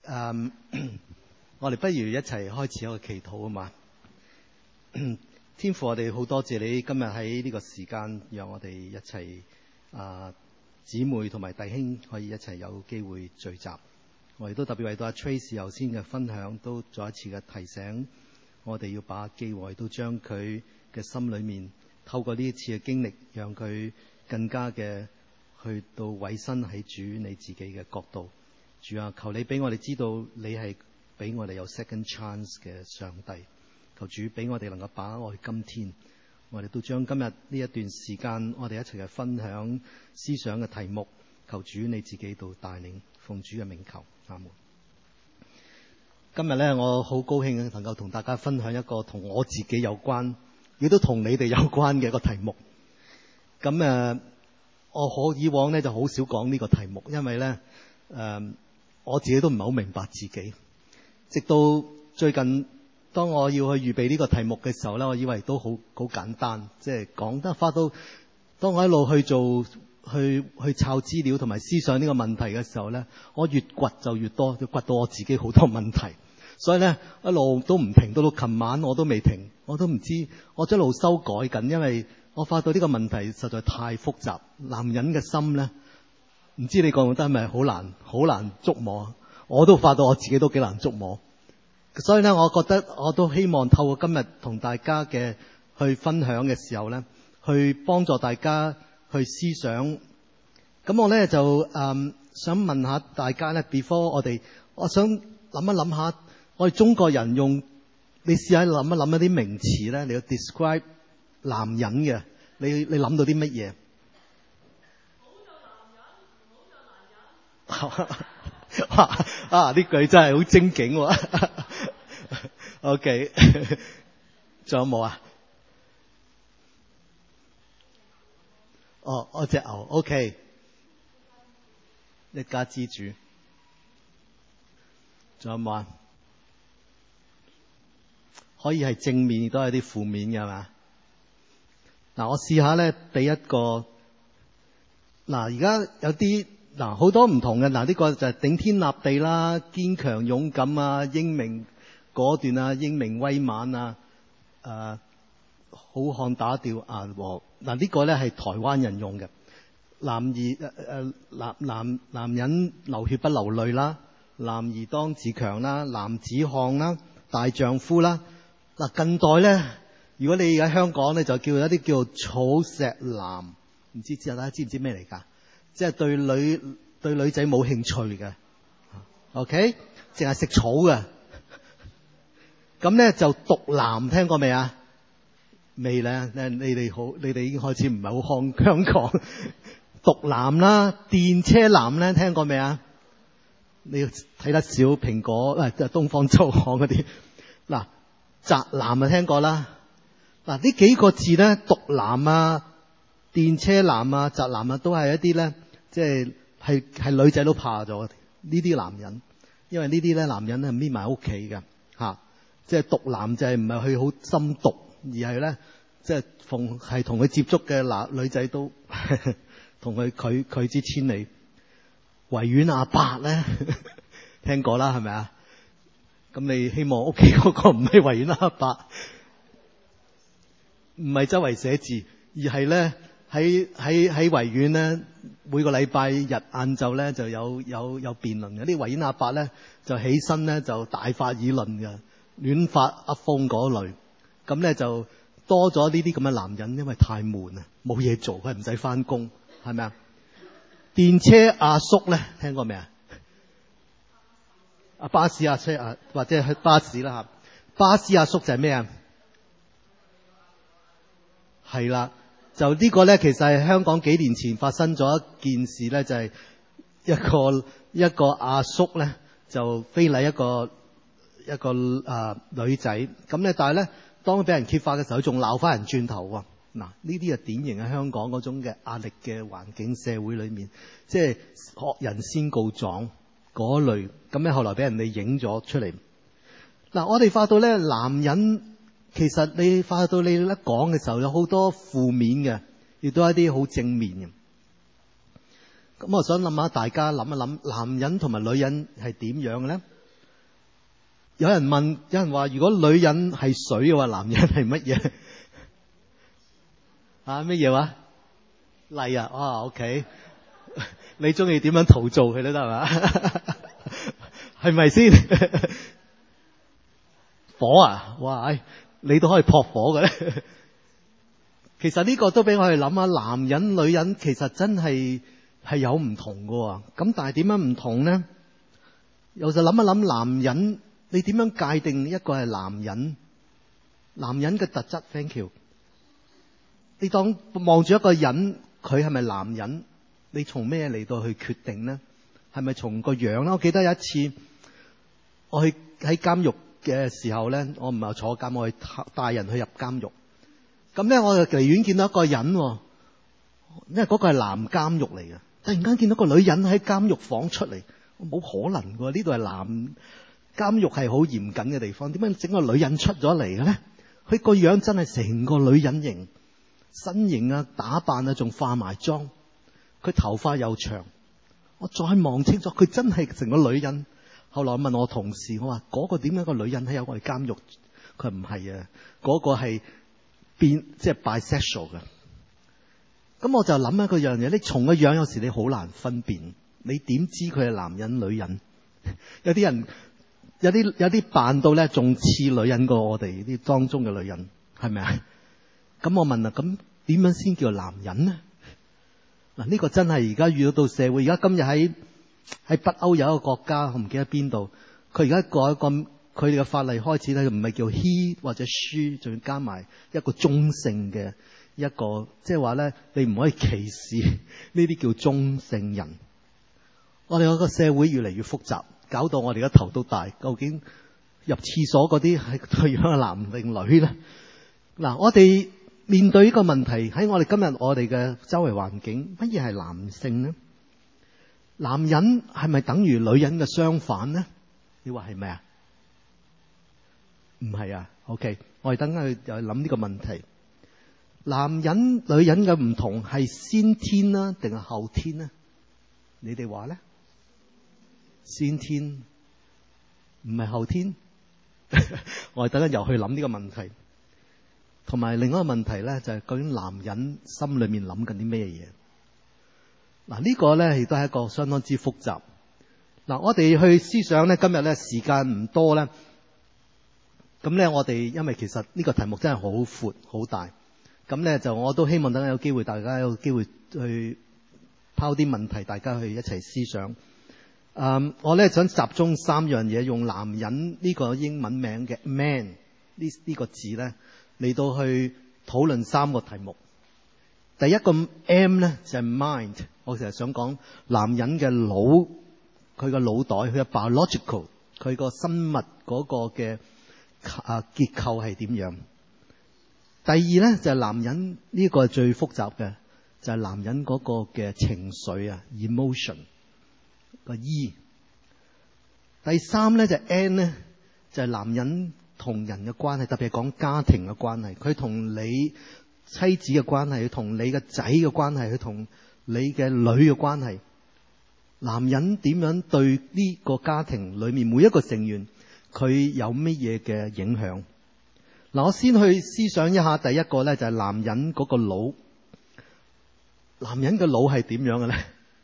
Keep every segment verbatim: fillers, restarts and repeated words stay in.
嗯，我哋不如一齊開始一個祈禱啊嘛。天父，我哋好多謝你今日喺呢個時間，讓我哋一齊啊姊妹同埋弟兄可以一齊有機會聚集。我亦都特別為到阿 Tracy 頭先嘅分享，都再一次嘅提醒我哋要把握機會，都將佢嘅心裏面透過呢一次嘅經歷，讓佢更加嘅去到委身喺主你自己嘅角度。主啊，求你俾我哋知道你係俾我哋有 second chance 嘅上帝。求主俾我哋能夠把握今天，我哋都將今日呢一段時間，我哋一齊嘅分享思想嘅題目，求主你自己度帶領，奉主嘅名求，阿門。今日呢，我好高興能夠同大家分享一個同我自己有關，亦都同你哋有關嘅一個題目。咁誒，我可以往呢就好少講呢個題目，因為呢，誒、呃，我自己都唔係好明白自己。直到最近，當我要去預備呢個題目嘅時候呢，我以為都好好簡單，即係講得花到。當我一路去做、去去抄資料同埋思想呢個問題嘅時候呢，我越掘就越多，就掘到我自己好多問題。所以呢，一路都唔停，到到琴晚我都未停，我都唔知，我一路修改緊，因為我發覺呢個問題實在太複雜。男人嘅心呢，唔知你覺唔覺得係咪好難、好難捉摸？我都發覺我自己都幾難捉摸。所以呢，我覺得我都希望透過今日同大家嘅去分享嘅時候呢，去幫助大家去思想。咁我呢就誒、嗯、想問下大家呢 before 我哋，我想諗一諗下，我哋中國人用，你試下諗一諗一啲名詞呢，你要 describe 男人嘅，你你諗到啲乜嘢？好做男人，唔好做男人。啊！呢句真係好精警喎。OK， 仲有冇啊？哦，我隻牛 OK， 一家之主。仲有冇啊？可以係正面，亦都係啲負面嘅係嘛？嗱，我試下咧，第一個嗱，而家有啲。嗱，好多唔同嘅，嗱，呢個就係頂天立地啦，堅強勇敢啊，英明果斷啊，英明威猛啊，誒、呃，好漢打掉牙和。嗱，呢個咧係台灣人用嘅，男兒誒誒男男男人流血不流淚啦，男兒當自強啦，男子漢啦，大丈夫啦。嗱，近代咧，如果你喺香港咧，就叫一啲叫草石男，唔知知大家知唔知咩嚟㗎？即係對女對女仔冇興趣嘅 ，OK， 淨係食草嘅。咁咧就毒男，聽過未啊？未咧？你哋好，你哋已經開始唔係好看香港毒男啦。電車男咧，聽過未啊？你要睇得少蘋果，誒，即係東方周刊嗰啲。嗱，宅男啊，聽過啦。嗱，呢幾個字咧，毒男啊、電車男啊、宅男啊，都係一啲咧。即係係係女仔都怕咗呢啲男人，因為呢啲咧男人係匿埋屋企嘅嚇。即係毒男就係唔係去好深毒，而係咧即係逢係同佢接觸嘅男女仔都同佢拒拒之千里。維園阿伯咧聽過啦，係咪啊？咁你希望屋企嗰個唔係維園阿伯，唔係周圍寫字，而係咧。喺喺喺維園咧，每個禮拜日晏晝咧就有有有辯論嘅。啲維園阿伯咧就起身咧就大發議論嘅，亂發噏風嗰類。咁咧就多咗呢啲咁嘅男人，因為太悶啊，冇嘢做，佢唔使翻工，係咪啊？電車阿叔咧，聽過未啊？啊巴士阿車啊，或者係巴士啦嚇。巴士阿叔就係咩啊？係啦。就呢個咧，其實係香港幾年前發生咗一件事咧，就係、是、一個一個阿叔咧就非禮一個一個啊、呃、女仔，咁咧但係咧當佢俾人揭發嘅時候，佢仲鬧翻人轉頭喎。嗱，呢啲係典型喺香港嗰種嘅壓力嘅環境社會裏面，即係惡人先告狀嗰類，咁咧後來俾人哋影咗出嚟。嗱，我哋發到咧男人。其實你發到你一講嘅時候，有好多負面嘅，亦都係一啲好正面嘅。咁我想諗下，大家諗一諗，男人同埋女人係點樣嘅咧？ 有人問，有人話，如果女人係水嘅話，男人係乜嘢？啊，乜嘢話？泥啊，哇 ，OK， 你中意點樣陶造佢都得係嘛？係咪先？火啊，哇，你都可以撲火嘅咧。其實呢個都俾我哋諗下，男人女人其實真係係有唔同㗎。咁但係點樣唔同呢？又就諗一諗，男人你點樣界定一個係男人？男人嘅特質 ，thank you。你當望住一個人，佢係咪男人？你從咩嚟到去決定呢？係咪從個樣呢？我記得有一次，我去喺監獄嘅時候咧，我唔係坐監，我去帶人去入監獄。咁咧，我就離遠見到一個人，因為嗰個係男監獄嚟嘅。突然間見到個女人喺監獄房出嚟，冇可能㗎，呢度係男監獄，係好嚴謹嘅地方，點解整個女人出咗嚟嘅咧？佢個樣真係成個女人型，身形啊、打扮啊，仲化埋妝，佢頭髮又長。我再望清楚，佢真係成個女人。後來我問我同事，我話嗰個點解個女人喺有我哋監獄？佢唔係啊，嗰個係變即係 bisexual 嘅。咁我就諗一個樣嘢，你從個樣有時你好難分辨，你點知佢係男人女人？有啲人有啲有啲扮到咧，仲似女人過我哋啲當中嘅女人，係咪啊？咁我問啦，咁點樣先叫男人呢？嗱，呢個真係而家遇到到社會，而家今日喺喺北歐有一個國家，我唔記得邊度，佢而家改一個佢哋嘅法例開始咧，唔係叫 he 或者 she， 仲要加埋一個中性嘅一個，即係話咧，你唔可以歧視呢啲叫中性人。我哋嗰個社會越嚟越複雜，搞到我哋而家頭都大。究竟入廁所嗰啲係個樣係男定女咧？嗱，我哋面對呢個問題，喺我哋今日我哋嘅周圍環境，乜嘢係男性呢？男人係咪等於女人嘅相反呢？你話係咪啊？唔係啊。OK， 我哋等下去又諗呢個問題。男人女人嘅唔同係先天啦，定係後天呢？你哋話咧？先天，唔係後天。我哋等下又去諗呢個問題。同埋另一個問題咧，就係究竟男人心裏面諗緊啲咩嘢？嗱，呢個咧亦都係一個相當之複雜。嗱，我哋去思想咧，今日咧時間唔多咧，咁咧我哋因為其實呢個題目真係好闊好大，咁咧就我都希望等下有機會，大家有機會去拋啲問題，大家去一齊思想。嗯，我咧想集中三樣嘢，用男人呢個英文名嘅 man 呢呢個字咧嚟到去討論三個題目。第一個 M 咧就係 mind， 我成日想講男人嘅腦，佢個腦袋，佢嘅 biological， 佢個生物嗰個嘅啊結構係點樣。第二咧就係男人呢個係最複雜嘅，就係男人嗰個嘅情緒啊 emotion 個 E。第三咧就係 N 咧，就係男人同人嘅關係，特別係講家庭嘅關係，佢同你妻子嘅關係，佢同你嘅仔嘅關係，佢同你嘅女嘅關係。男人點樣對呢個家庭裏面每一個成員，佢有乜嘢嘅影響？嗱，我先去思想一下，第一個咧就係男人嗰個腦。男人嘅腦係點樣嘅咧？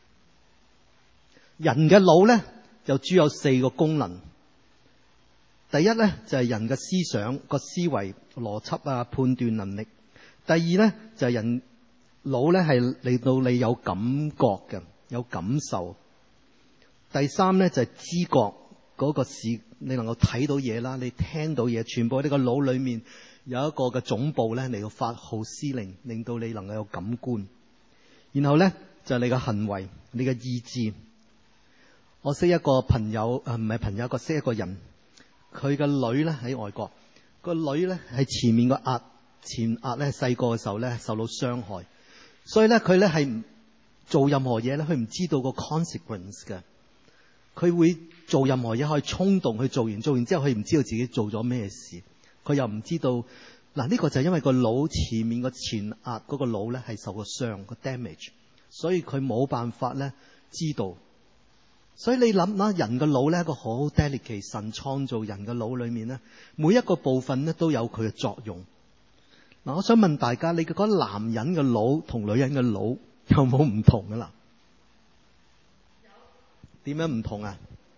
人嘅腦咧就主有四個功能。第一咧就係人嘅思想個思維邏輯啊判斷能力。第二咧就係人腦咧係令到你有感覺嘅，有感受。第三咧就係知覺嗰個視，你能夠睇到嘢啦，你聽到嘢，全部喺你個腦裏面有一個嘅總部咧嚟到發號施令，令到你能夠有感官。然後咧就係你嘅行為，你嘅意志。我識一個朋友，誒唔係朋友，個識一個人，佢個女咧喺外國，個女咧係前面個額前額咧細個嘅時候咧受到傷害，所以咧佢咧係唔做任何嘢咧，佢唔知道個 consequence 嘅，佢會做任何嘢可以衝動去做完，做完之後佢唔知道自己做咗咩事，佢又唔知道嗱，呢個就係因為個腦前面個前額嗰個腦咧係受過傷個 damage， 所以佢冇辦法咧知道。 所以你諗啦，人嘅腦咧一個好 delicate， 神創造人嘅腦裏面咧，每一個部分咧都有佢嘅作用。嗱，我想問大家，你覺得男人嘅腦同女人嘅腦有冇唔同㗎啦？點樣唔同啊？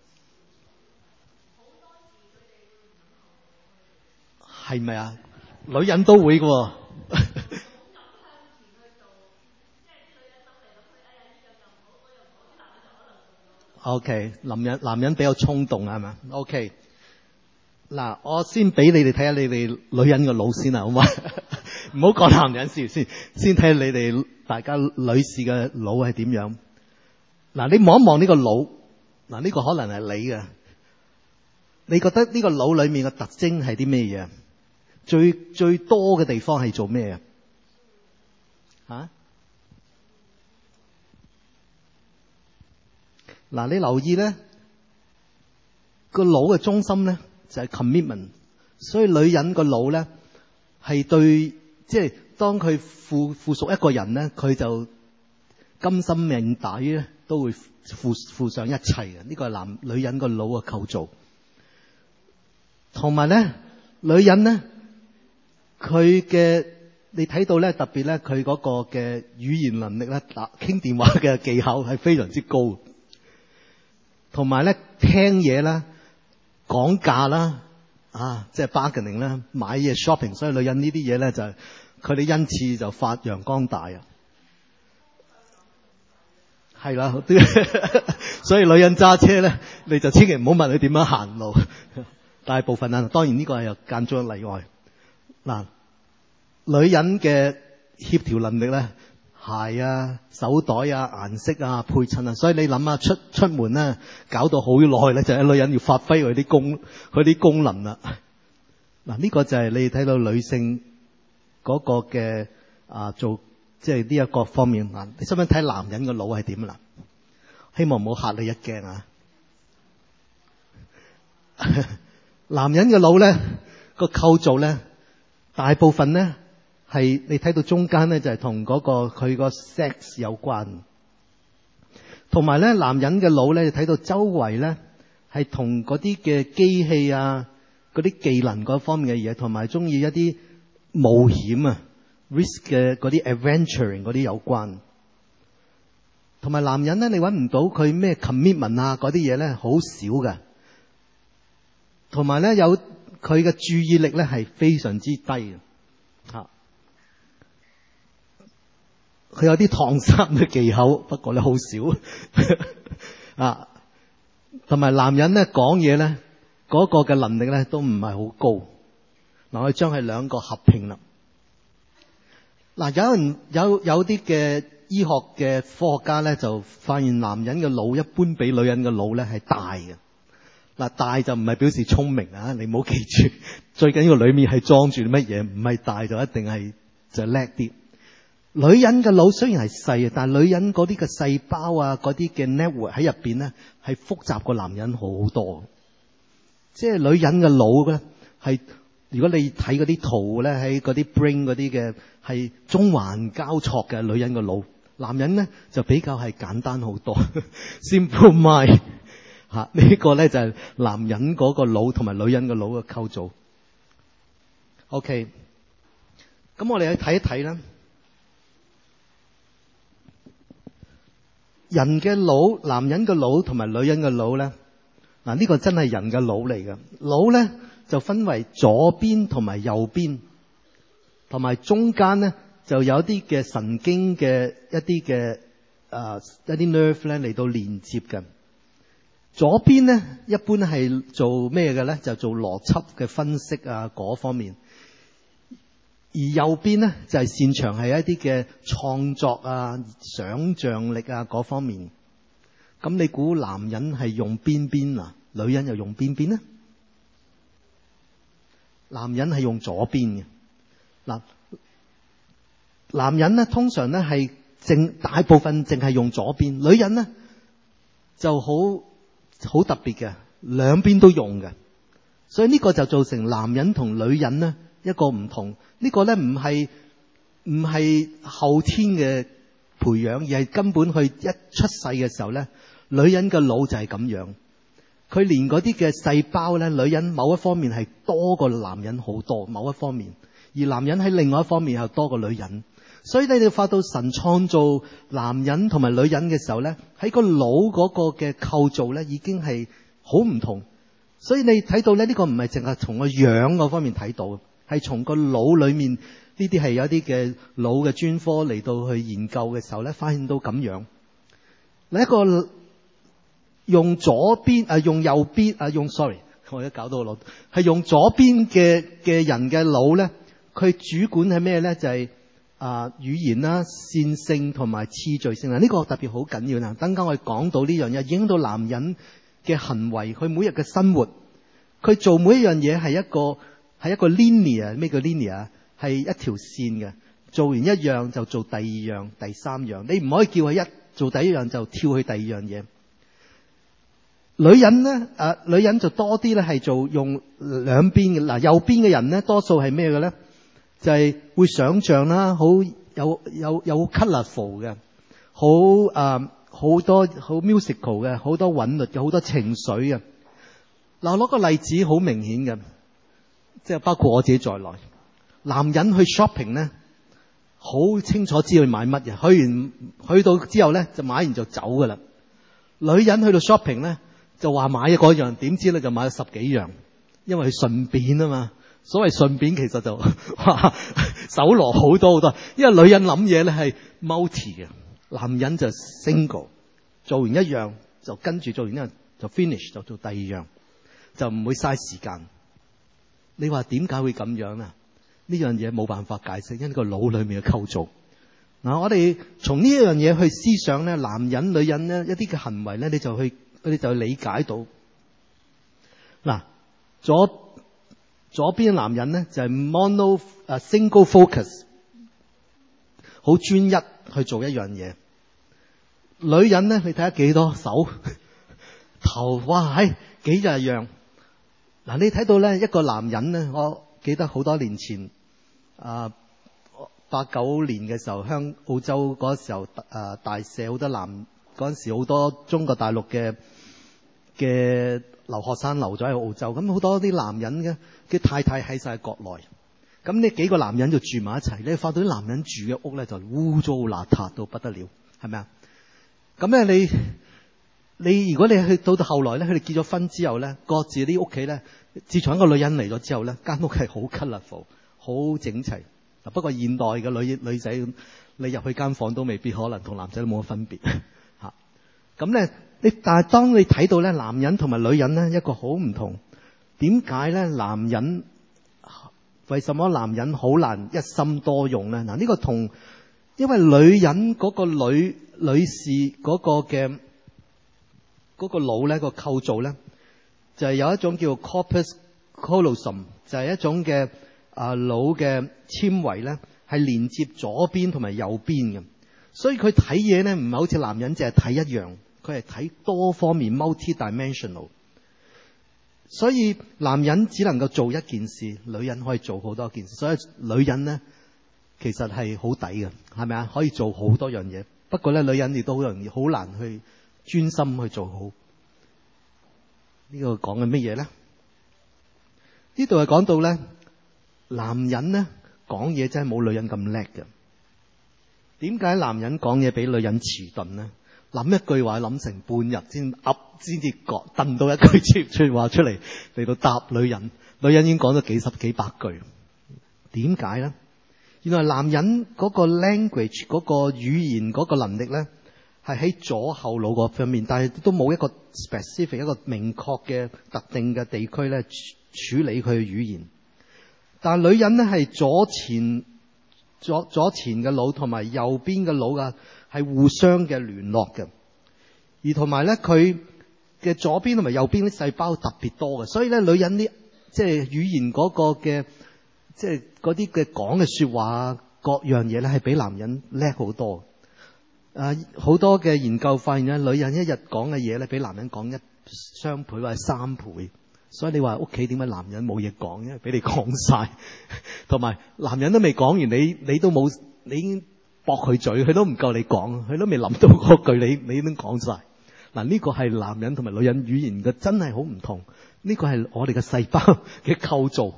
係咪啊？女人都會嘅。OK， 男人男人比較衝動係咪 ？OK， 嗱，我先俾你哋睇下你哋女人嘅腦先啊，好嘛？唔好講男人先，先先睇下你哋大家女士嘅腦係點樣。嗱，你望一望呢個腦，嗱，呢個可能係你嘅，你覺得呢個腦裏面嘅特徵係啲咩嘢？最最多嘅地方係做咩啊？吓？嗱，你留意咧，個腦嘅中心咧就係 commitment， 所以女人個腦咧係對，即係當佢附附屬一個人咧，佢就甘心命抵咧，都會付付上一切嘅。呢個係男女人個腦嘅構造。同埋咧，女人咧，佢嘅你睇到咧，特別咧，佢嗰個嘅語言能力咧，打傾電話嘅技巧係非常之高。同埋咧，聽嘢啦，講價啦，啊，即係 bargaining 啦，買嘢 shopping， 所以女人呢啲嘢咧就係佢哋因此就發揚光大啊。係啦，所以女人揸車咧，你就千祈唔好問佢點樣行路。大部分啊，當然呢個係有間中例外。嗱，女人嘅協調能力咧。鞋啊、手袋啊、顏色啊、配襯啊，所以你諗下出出門咧，搞到好耐咧，就係女人要發揮佢啲功佢啲功能啦。嗱，呢個就係你睇到女性嗰個嘅啊做即係呢一個方面啊。你想唔想睇男人嘅腦係點啊？希望唔好嚇你一驚啊！男人嘅腦咧個構造咧，大部分咧。係你睇到中間咧，就係同嗰個佢個 sex 有關，同埋咧男人嘅腦咧，睇到周圍咧係同嗰啲嘅機器啊、嗰啲技能嗰方面嘅嘢，同埋中意一啲冒險啊 risk 嘅嗰啲 adventuring 嗰啲有關。同埋男人咧，你揾唔到佢咩 commitment 啊嗰啲嘢咧，好少㗎。同埋咧有佢嘅注意力咧係非常之低嘅嚇。佢有啲燙衫嘅技巧，不過咧好少啊。同埋男人咧講嘢咧，嗰個嘅能力咧都唔係好高。嗱，我哋將佢兩個合併啦。嗱，有人有有啲嘅醫學嘅科學家咧，就發現男人嘅腦一般比女人嘅腦咧係大嘅。嗱，大就唔係表示聰明啊，你唔好記住。最緊要裏面係裝住乜嘢，唔係大就一定係就叻啲。女人嘅腦雖然係細，但係女人嗰啲嘅細胞啊，嗰啲嘅 network 喺入邊咧係複雜過男人好多。即係女人嘅腦咧係，如果你睇嗰啲圖咧，喺嗰啲 brain 嗰啲嘅係縱橫交錯嘅女人嘅腦，男人咧就比較係簡單好多。Simple mind 吓，呢個咧就係男人嗰個腦同埋女人嘅腦嘅構造。OK，咁我哋去睇一睇啦。人嘅腦，男人嘅腦同埋女人嘅腦咧，嗱，呢個真係人嘅腦嚟嘅。腦咧就分為左邊同埋右邊，同埋中間咧就有啲嘅神經嘅一啲嘅誒一啲 nerve 咧嚟到連接嘅。左邊咧一般係做咩嘅咧？就做邏輯嘅分析啊嗰方面。而右邊咧就係擅長係一啲嘅創作啊、想像力啊嗰方面。咁你估男人係用邊邊啊？女人又用邊邊呢？男人係用左邊嘅。嗱，男人咧通常咧係淨大部分淨係用左邊，女人咧就好好特別嘅，兩邊都用嘅。所以呢個就造成男人同女人咧一個唔同。呢個咧唔係唔係後天嘅培養，而係根本佢一出世嘅時候咧， 女人嘅腦就係咁樣，佢連嗰啲嘅細胞咧，女人某一方面係多過男人好多，某一方面，而男人喺另外一方面又多過女人。所以你哋發到神創造男人同埋女人嘅時候咧，喺個腦嗰個嘅構造咧已經係好唔同。所以你睇到咧，呢個唔係淨係從個樣嗰方面睇到，係從個腦裏面，呢啲係有一啲嘅腦嘅專科嚟到去研究嘅時候咧，發現到咁樣。另一個用左邊啊，用右邊啊，用 sorry， 我而家搞到個腦係用左邊嘅嘅人嘅腦咧，佢主管係咩咧？就係、是。啊，語言啦、線性同埋次序性啊，呢個特別好緊要啦。等間我哋講到呢樣嘢，影響到男人嘅行為，佢每日嘅生活，佢做每一樣嘢係一個係一個 linear， 咩叫 linear？係一條線嘅，做完一樣就做第二樣、第三樣，你唔可以叫佢一做第一樣就跳去第二樣嘢。女人咧，啊，女人就多啲咧，係做用兩邊嘅。嗱，右邊嘅人咧，多數係咩嘅咧？就係會想像啦，好有有有 colourful 嘅，好誒好多好 musical 嘅，好多韻律嘅，好多情緒嘅。嗱，攞個例子好明顯嘅，即係包括我自己在內。男人去 shopping 咧，好清楚知道買乜嘢，去完去到之後咧就買完就走噶啦。女人去到 shopping 咧就話買嘅嗰樣，點知咧就買咗十幾樣，因為佢順便啊嘛。所謂順便其實就哇搜羅好多好多，因為女人諗嘢咧係 multi 嘅，男人就 single， 做完一樣就跟住做完一樣就 finish 就做第二樣，就唔會嘥時間。你話點解會咁樣啊？呢樣嘢冇辦法解釋，因為個腦裏面嘅構造。嗱，我哋從呢一樣嘢去思想咧，男人女人咧一啲嘅行為咧，你就去你就去理解到。嗱，左左邊嘅男人咧就係 mono 啊 single focus， 好專一去做一樣嘢。女人咧，你睇下幾多手頭，哇係幾日樣。嗱，你睇到咧一個男人咧，我記得好多年前啊八九年嘅時候，香澳洲嗰時候啊大赦好多男，嗰陣時好多中國大陸嘅嘅留學生留咗喺澳洲，咁好多啲男人嘅嘅太太喺晒國內，咁呢幾個男人就住埋一齊，你發到啲男人住嘅屋咧就污糟邋遢到不得了，係咪啊？咁咧你你如果你去到到後來咧，佢哋結咗婚之後咧，各自啲屋企咧，自從一個女人嚟咗之後咧，間屋係好 colourful， 好整齊。嗱，不過現代嘅女女仔，你入去間房都未必可能同男仔都冇乜分別嚇。咁咧。你但係當你睇到咧，男人同埋女人咧一個好唔同。點解咧？男人為什麼男人好難一心多用咧？嗱，呢個同因為女人嗰個女女士嗰個嘅嗰個腦咧個構造咧，就係有一種叫 corpus callosum， 就係一種嘅啊腦嘅纖維咧，係連接左邊同埋右邊嘅。所以佢睇嘢咧唔係好似男人淨係睇一樣。佢係睇多方面 multi-dimensional， 所以男人只能夠做一件事，女人可以做好多件事。所以女人咧其實係好抵嘅，係咪啊？可以做好多樣嘢。不過咧，女人亦都好容易好難去專心去做好。呢個講緊乜嘢咧？呢度係講到咧，男人咧講嘢真係冇女人咁叻嘅。點解男人講嘢比女人遲鈍咧？諗一句話諗成半日先噏，先至講掟到一句接出話出嚟嚟到答女人。女人已經講咗幾十幾百句。點解咧？原來男人嗰個 language 嗰個語言嗰個能力咧，係喺左後腦嗰方面，但係都冇一個 specific 一個明確嘅特定嘅地區咧處理佢嘅語言。但係女人咧係左前左左前嘅腦同埋右邊嘅腦啊，係互相嘅聯絡嘅，而同埋咧佢嘅左邊同埋右邊啲細胞特別多嘅，所以咧女人啲即係語言嗰個嘅即係嗰啲嘅講嘅說話啊，各樣嘢咧係比男人叻好多。誒，好多嘅研究發現咧，女人一日講嘅嘢咧比男人講一雙倍或者三倍。所以你話屋企點解男人冇嘢講？因為俾你講晒，同埋男人都未講完，你你都冇，你已經駁佢嘴，佢都唔夠你講，佢都未諗到嗰句，你你已經講晒。 嗱，呢個係男人同埋女人語言嘅真係好唔同。呢個係我哋嘅細胞嘅構造。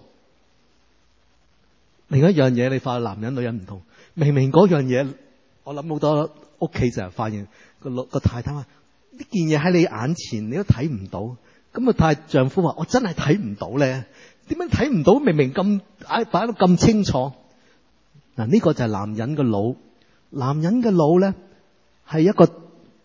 另一樣嘢，你發覺男人女人唔同。明明嗰樣嘢，我諗好多屋企就係發現個老個太太話呢件嘢喺你眼前，你都睇唔到。咁啊，太丈夫話我真係睇唔到咧。點樣睇唔到？明明咁擺擺到咁清楚。嗱，呢個就係男人嘅腦。男人嘅腦咧係一個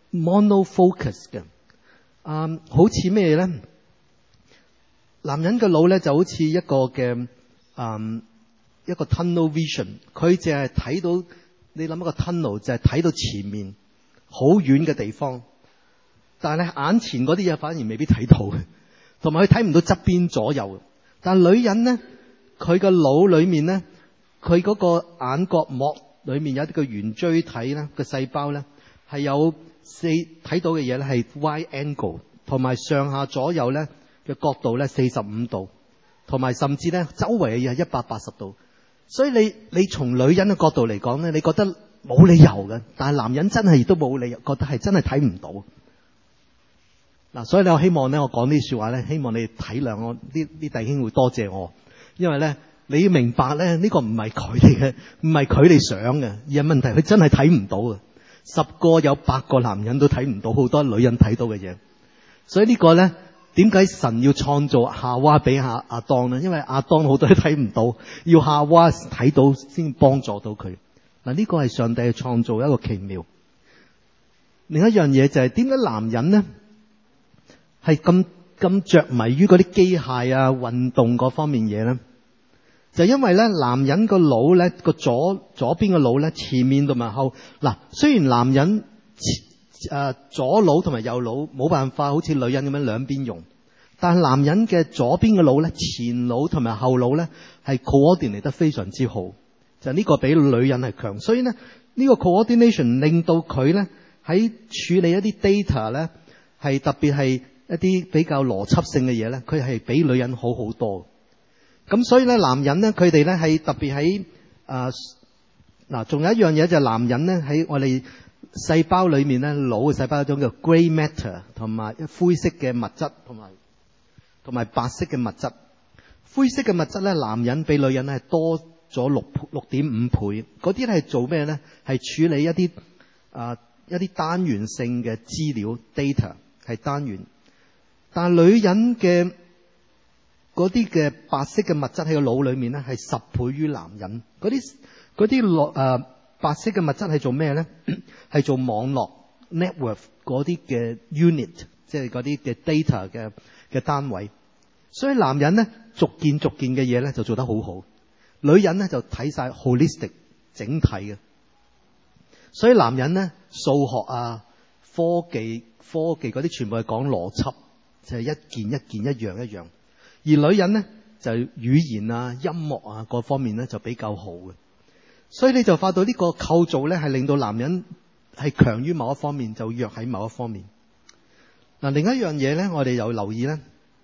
monofocus 嘅。啊、嗯，好似咩咧？男人嘅腦咧就好似一個嘅嗯一個 tunnel vision，佢淨係睇到，你諗一個 tunnel 就係睇到前面好遠嘅地方，但係咧眼前嗰啲嘢反而未必睇到嘅，同埋佢睇唔到側邊左右。但係女人咧，佢個腦裏面咧，佢嗰個眼角膜裏面有一啲個圓錐體咧，個細胞咧係有四睇到嘅嘢咧係 wide angle，同埋上下左右咧嘅角度咧四十五度，同埋甚至咧周圍嘅嘢係一百八十度。所以你你從女人嘅角度嚟講咧，你覺得冇理由嘅，但係男人真係亦都冇理由覺得係真係睇唔到。嗱，所以咧我希望咧我講呢啲說話咧，希望你體諒我，啲啲弟兄會多謝我，因為咧你要明白咧呢個唔係佢哋嘅，唔係佢哋想嘅，而係問題佢真係睇唔到嘅。十個有八個男人都睇唔到好多女人睇到嘅嘢。所以呢個咧，點解神要創造夏娃俾亞亞當呢？因為亞當好多都睇唔到，要夏娃睇到先幫助到佢。嗱，呢個係上帝嘅創造一個奇妙。另一樣嘢就係點解男人呢係咁咁着迷於嗰啲機械啊、運動嗰方面嘢呢？就因為咧，男人個腦咧個左左邊個腦咧前面同埋後嗱，雖然男人誒、呃、左腦同埋右腦冇辦法好似女人咁樣兩邊用，但係男人嘅左邊嘅腦咧前腦同埋後腦咧係 coordinate 得非常之好，就呢、是、個比女人係強，所以呢，呢、這個 coordination 令到佢咧喺處理一啲 data 咧係特別係一啲比較邏輯性嘅嘢咧，佢係比女人好好多。咁所以咧，男人咧佢哋咧係特別喺誒嗱，仲、呃、有一樣嘢就係男人咧喺我哋細胞裏面咧，腦嘅細胞有一種叫 grey matter， 同埋灰色嘅物質，同埋同埋白色嘅物質。灰色嘅物質咧，男人比女人係多咗六六點五倍。嗰啲咧係做咩咧？係處理一啲啊、呃、一啲單元性嘅資料 data 係單元，但係女人嘅嗰啲嘅白色嘅物質喺個腦裏面咧係十倍於男人。嗰啲嗰啲落誒白色嘅物質係做咩咧？係做網絡 network 嗰啲嘅 unit，即係嗰啲嘅 data 嘅嘅單位。所以男人咧逐件逐件嘅嘢咧就做得好好，女人咧就睇晒 holistic 整體嘅。所以男人咧數學啊、科技、科技嗰啲全部係講邏輯，就係一件一件一樣一樣。而女人咧就語言啊、音樂啊各方面咧就比較好嘅。所以你就發到呢個構造咧係令到男人係強於某一方面，就弱喺某一方面。嗱，另一樣嘢咧，我哋有留意咧，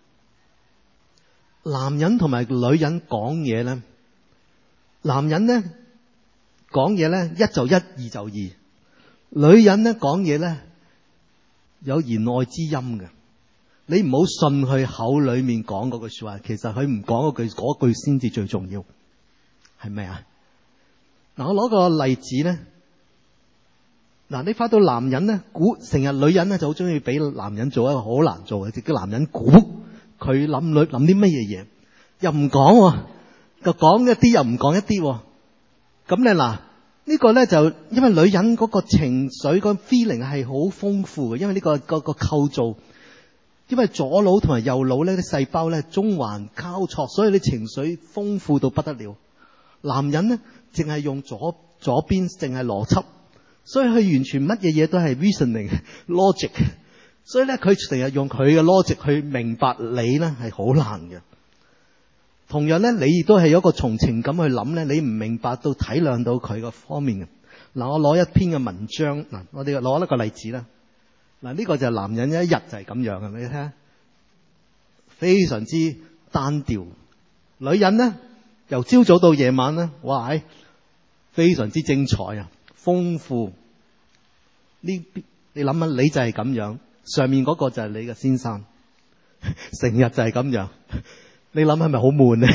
男人同埋女人講嘢咧，男人咧講嘢咧一就一，二就二，女人咧講嘢咧有言外之音嘅。你唔好信佢口裏面講嗰句說話，其實佢唔講嗰句，嗰句先至最重要，係咪啊？嗱，我攞個例子咧，嗱，你發到男人咧，估成日女人咧就好中意俾男人做一個好難做嘅，即係男人估佢諗女諗啲乜嘢嘢，又唔講，就講一啲又唔講一啲，咁咧嗱，呢個咧就因為女人嗰個情緒個 feeling 係好豐富嘅，因為呢個個個構造。因為左腦同埋右腦咧啲細胞咧中環交錯，所以你情緒豐富到不得了。男人咧淨係用左左邊淨係邏輯，所以佢完全乜嘢嘢都係 reasoning logic， 所以咧佢成日用佢嘅 logic 去明白你咧係好難嘅。同樣咧，你亦都係有一個從情感去諗咧，你唔明白到體諒到佢個方面嘅。嗱，我攞一篇嘅文章，嗱，我哋攞一個例子啦。嗱，呢個就係男人一日就係咁樣嘅，你睇下，非常之單調。女人咧由朝早到夜晚咧，哇，非常之精彩啊，豐富。呢，你諗下，你就係咁樣， 上面嗰個就係你嘅先生，成日就係咁樣。你諗係咪好悶呢？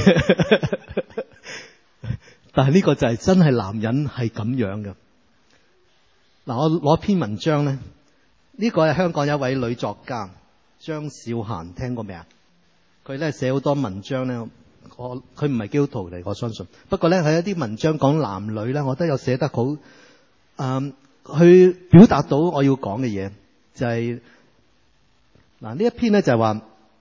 但係呢個就係真係男人係咁樣嘅。嗱，我攞篇文章咧，呢個係香港有一位女作家張小嫻，聽過未啊？佢咧寫好多文章咧，我佢唔係基督徒嚟，我相信。不過咧，係一啲文章講男女咧，我覺得有寫得好，嗯，去表達到我要講嘅嘢，就係嗱呢一篇咧就係話，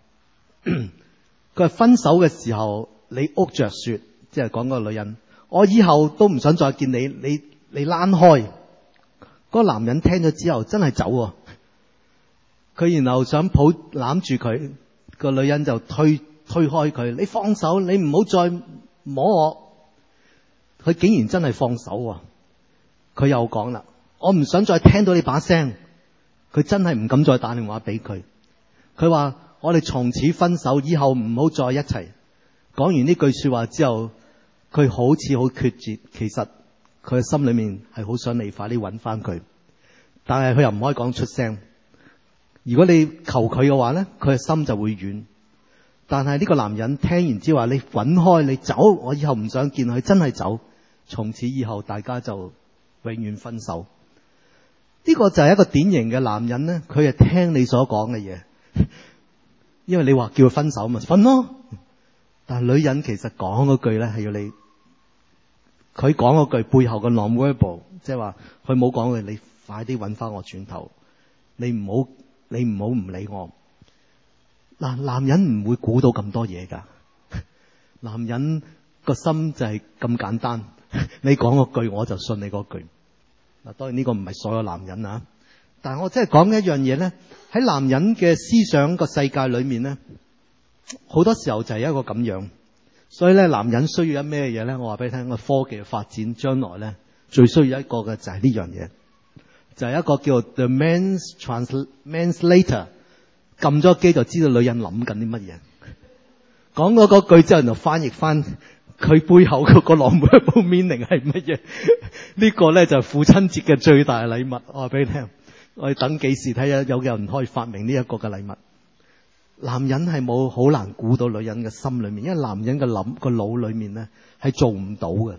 佢係分手嘅時候，你屋着說，即係講嗰個女人，我以後都唔想再見你，你你躝開。嗰個男人聽咗之後真係走喎，佢然後想抱攬住佢，個女人就推推開佢，你放手，你唔好再摸我。佢竟然真係放手喎，佢又講啦，我唔想再聽到你把聲。佢真係唔敢再打電話俾佢。佢話我哋從此分手，以後唔好再一齊。講完呢句說話之後，佢好似好決絕，其實佢嘅心裏面係好想你快啲揾翻佢，但係佢又唔可以講出聲。如果你求佢嘅話呢，佢嘅心就會軟。但係呢個男人聽完之後話，你滾開，你走，我以後唔想見佢，真係走。從此以後大家就永遠分手。呢個就係一個典型嘅男人呢，佢係聽你所講嘅嘢，因為你話叫佢分手嘛，分咯。但係女人其實講嗰句呢係要你。佢講嗰句背後嘅 non-verbal， 即係話佢冇講佢，你快啲揾翻我轉頭，你唔好你唔好唔理我。嗱，男人唔會估到咁多嘢噶，男人個心就係咁簡單，你講嗰句我就信你嗰句。嗱，當然呢個唔係所有男人啊，但係我真係講一樣嘢咧，喺男人嘅思想個世界裏面咧，好多時候就係一個咁樣。所以咧，男人需要一咩嘢咧？我話俾你聽，個科技嘅發展將來咧，最需要一個嘅就係呢樣嘢，就係、是、一個叫 The Man's Translator， 撳咗機就知道女人諗緊啲乜嘢，講咗嗰句之後就翻譯翻佢背後嗰個 non-verbal meaning 係乜嘢。呢個咧就係父親節嘅最大禮物。我話俾你聽，我哋等幾時睇下有人可以發明呢一個嘅禮物。男人係冇好難估到女人嘅心裏面，因為男人嘅諗個腦裏面咧係做唔到嘅。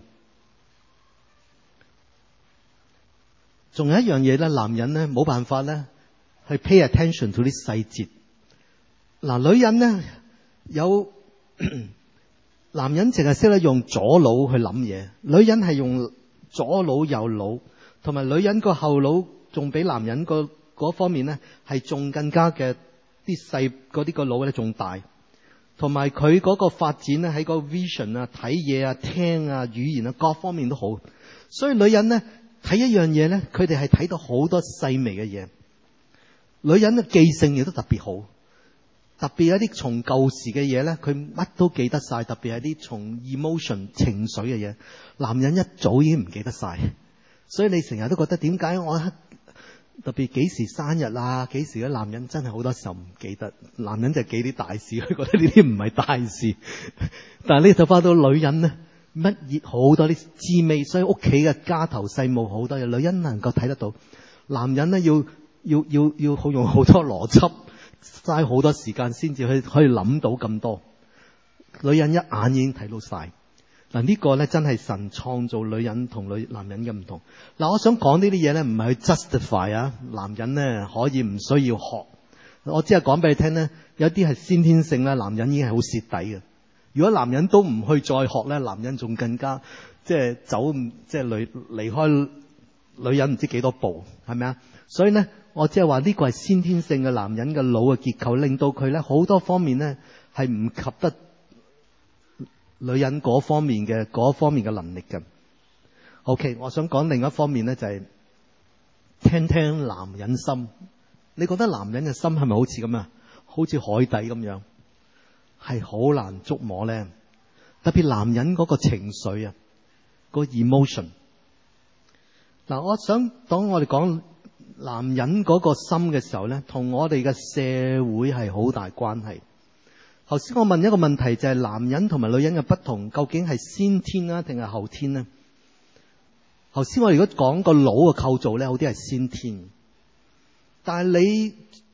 仲有一樣嘢咧，男人咧冇辦法咧去 pay attention to 啲細節。嗱，女人咧有男人淨係識得用左腦去諗嘢，女人係用左腦右腦，同埋女人個後腦仲比男人個嗰方面咧係仲更加嘅。啲細嗰啲個腦咧仲大，同埋佢嗰個發展咧喺個 vision 啊、睇嘢啊、聽啊、語言啊各方面都好。所以女人咧睇一樣嘢咧，佢哋係睇到好多細微嘅嘢。女人嘅記性亦都特別好，特別有啲從舊時嘅嘢咧，佢乜都記得晒。特別係啲從 emotion 情緒嘅嘢，男人一早已經唔記得晒。所以你成日都覺得點解我特別幾時生日啊？幾時嘅男人真係好多時候唔記得，男人就記啲大事，佢覺得呢啲唔係大事。但係呢就翻到女人呢，乜嘢好多啲滋味，所以屋企嘅家頭細務好多嘢，女人能夠睇得到。男人呢要要要要好用好多邏輯，嘥好多時間先至去可以諗到咁多。女人一眼已經睇到晒。嗱，呢個咧真係神創造女人同女男人嘅唔同。嗱，我想講呢啲嘢咧，唔係去 justify 啊，男人咧可以唔需要學。我只係講俾你聽咧，有啲係先天性咧，男人已經係好蝕底嘅。如果男人都唔去再學咧，男人仲更加即係走，即係離離開女人唔知幾多步，係咪啊？所以咧，我只係話呢個係先天性嘅男人嘅腦嘅結構，令到佢咧好多方面咧係唔及得女人嗰方面嘅嗰方面嘅能力嘅。OK， 我想講另一方面咧，就係聽聽男人心。你覺得男人嘅心係咪好似咁啊？好似海底咁樣，係好難捉摸咧。特別男人嗰個情緒啊，個 emotion。嗱，我想當我哋講男人嗰個心嘅時候咧，同我哋嘅社會係好大關係。頭先我問一個問題，就係男人同埋女人嘅不同，究竟係先天啊定係後天呢？頭先我如果講個腦嘅構造咧，好啲係先天，但係你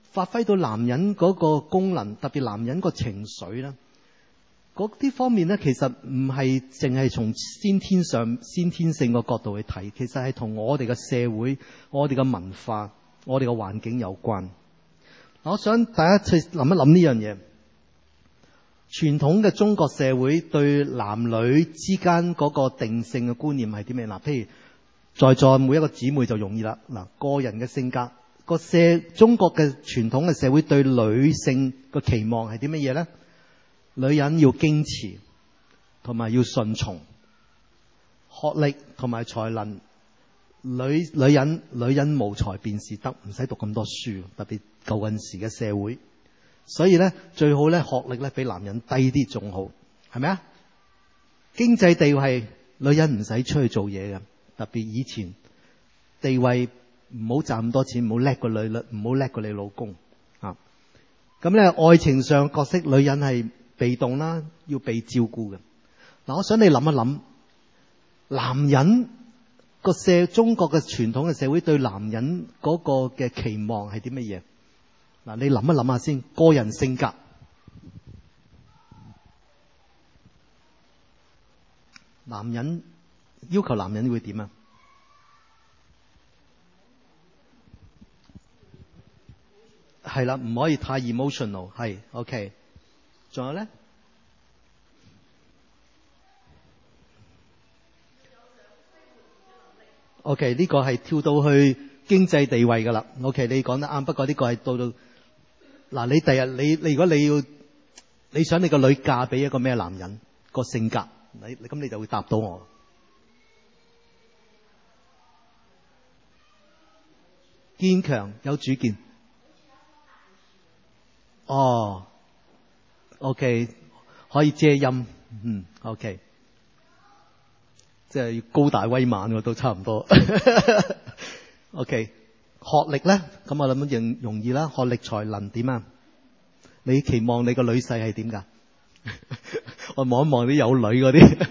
發揮到男人嗰個功能，特別男人個情緒咧，嗰啲方面咧，其實唔係淨係從先天上、先天性個角度去睇，其實係同我哋嘅社會、我哋嘅文化、我哋嘅環境有關。我想大家去諗一諗呢樣嘢。傳統嘅中國社會對男女之間嗰個定性嘅觀念係點樣？嗱，譬如在座每一個姊妹就容易啦。嗱，個人嘅性格，個社中國嘅傳統嘅社會對女性嘅期望係啲乜嘢咧？女人要矜持，同埋要順從，學歷同埋才能。女女人女人無才便是德，唔使讀咁多書，特別舊陣時嘅社會。所以咧，最好咧學歷咧比男人低啲仲好，係咪啊？經濟地位，女人唔使出去做嘢嘅，特別以前地位唔好賺咁多錢，唔好叻過女，唔好叻過你老公啊。咁咧，愛情上角色，女人係被動啦，要被照顧嘅。嗱，我想你諗一諗，男人個社中國嘅傳統嘅社會對男人嗰個嘅期望係啲乜嘢？嗱，你諗一諗下先，個人性格，男人要求男人會點啊？係啦，唔可以太 emotional， 係 OK。仲有咧？OK，呢個係跳到去經濟地位噶啦。OK，你講得啱，不過呢個係到到。嗱，你第日你你如果你要你想你個女嫁俾一個咩男人個性格，你咁你就會答到我。堅強有主見。哦 ，OK， 可以遮陰，嗯 ，OK， 即係高大威猛喎，都差唔多。OK。學歷咧，咁我諗容容易啦。學歷才能點啊？你期望你個女婿係點噶？我望一望啲有女嗰啲，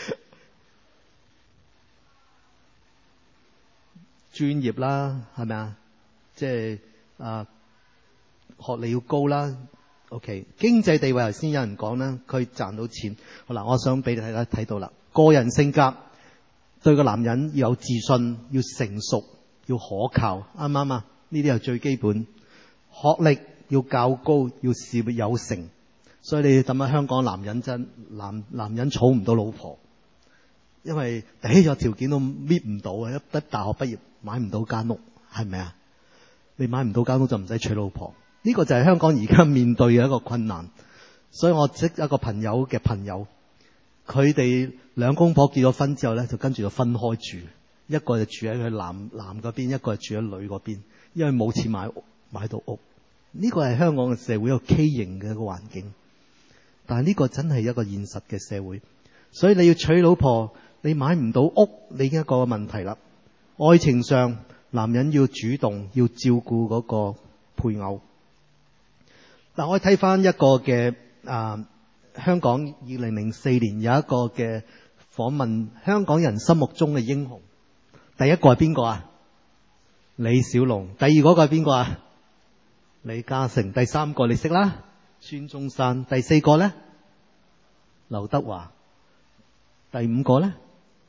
專業啦，係咪啊？即係啊，學歷要高啦。OK， 經濟地位頭先有人講啦，佢賺到錢。好啦，我想俾大家睇到啦，個人性格對個男人要有自信，要成熟。要可靠，啱唔啱啊？呢啲係最基本。學歷要較高，要事業有成。所以你諗下香港男人真男男人娶唔到老婆，因為第一有條件都搣唔到啊！一得大學畢業買唔到間屋，係咪啊？你買唔到間屋就唔使娶老婆。呢個就係香港而家面對嘅一個困難。所以我識一個朋友嘅朋友，佢哋兩公婆結咗婚之後咧，就跟住就分開住。一個就住喺佢男男嗰邊，一個就住喺女嗰邊，因為冇錢買屋買到屋。呢個係香港嘅社會一個畸形嘅一個環境，但係呢個真係一個現實嘅社會。所以你要娶老婆，你買唔到屋，你已經一個問題啦。愛情上，男人要主動，要照顧嗰個配偶。嗱，我睇翻一個嘅啊，香港二零零四年有一個嘅訪問，香港人心目中嘅英雄。第一個係邊個啊？李小龍。第二嗰個係邊個啊？李嘉誠。第三個你識啦，孫中山。第四個咧，劉德華。第五個咧，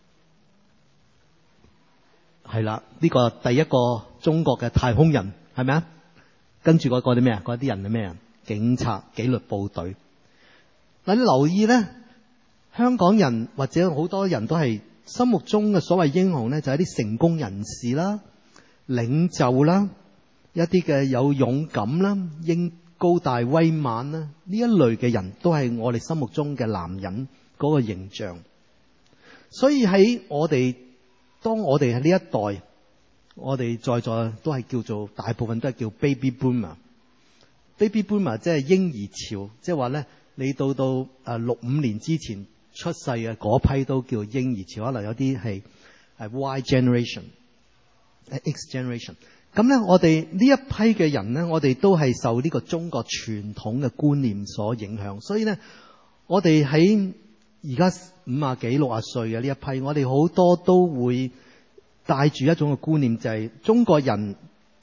係啦，呢個第一個中國嘅太空人，係咪啊？跟住嗰個啲咩啊？嗰啲人係咩啊？警察、紀律部隊。嗱，你留意咧，香港人或者好多人都係。心目中嘅所謂英雄咧，就係一啲成功人士啦、領袖啦、一啲嘅有勇敢啦、英高大威猛啦，呢一類嘅人都係我哋心目中嘅男人嗰個形象。所以喺我哋，當我哋喺呢一代，我哋在座都係叫做大部分都係叫 baby boomer。baby boomer 即係嬰兒潮，即係話咧，你到到誒六五年之前出世嘅嗰批都叫嬰兒潮，可能有啲係係 Y generation、X generation。咁咧，我哋呢一批嘅人咧，我哋都係受呢個中國傳統嘅觀念所影響。所以咧，我哋喺而家五啊幾、六啊歲嘅呢一批，我哋好多都會帶住一種嘅觀念，就係中國人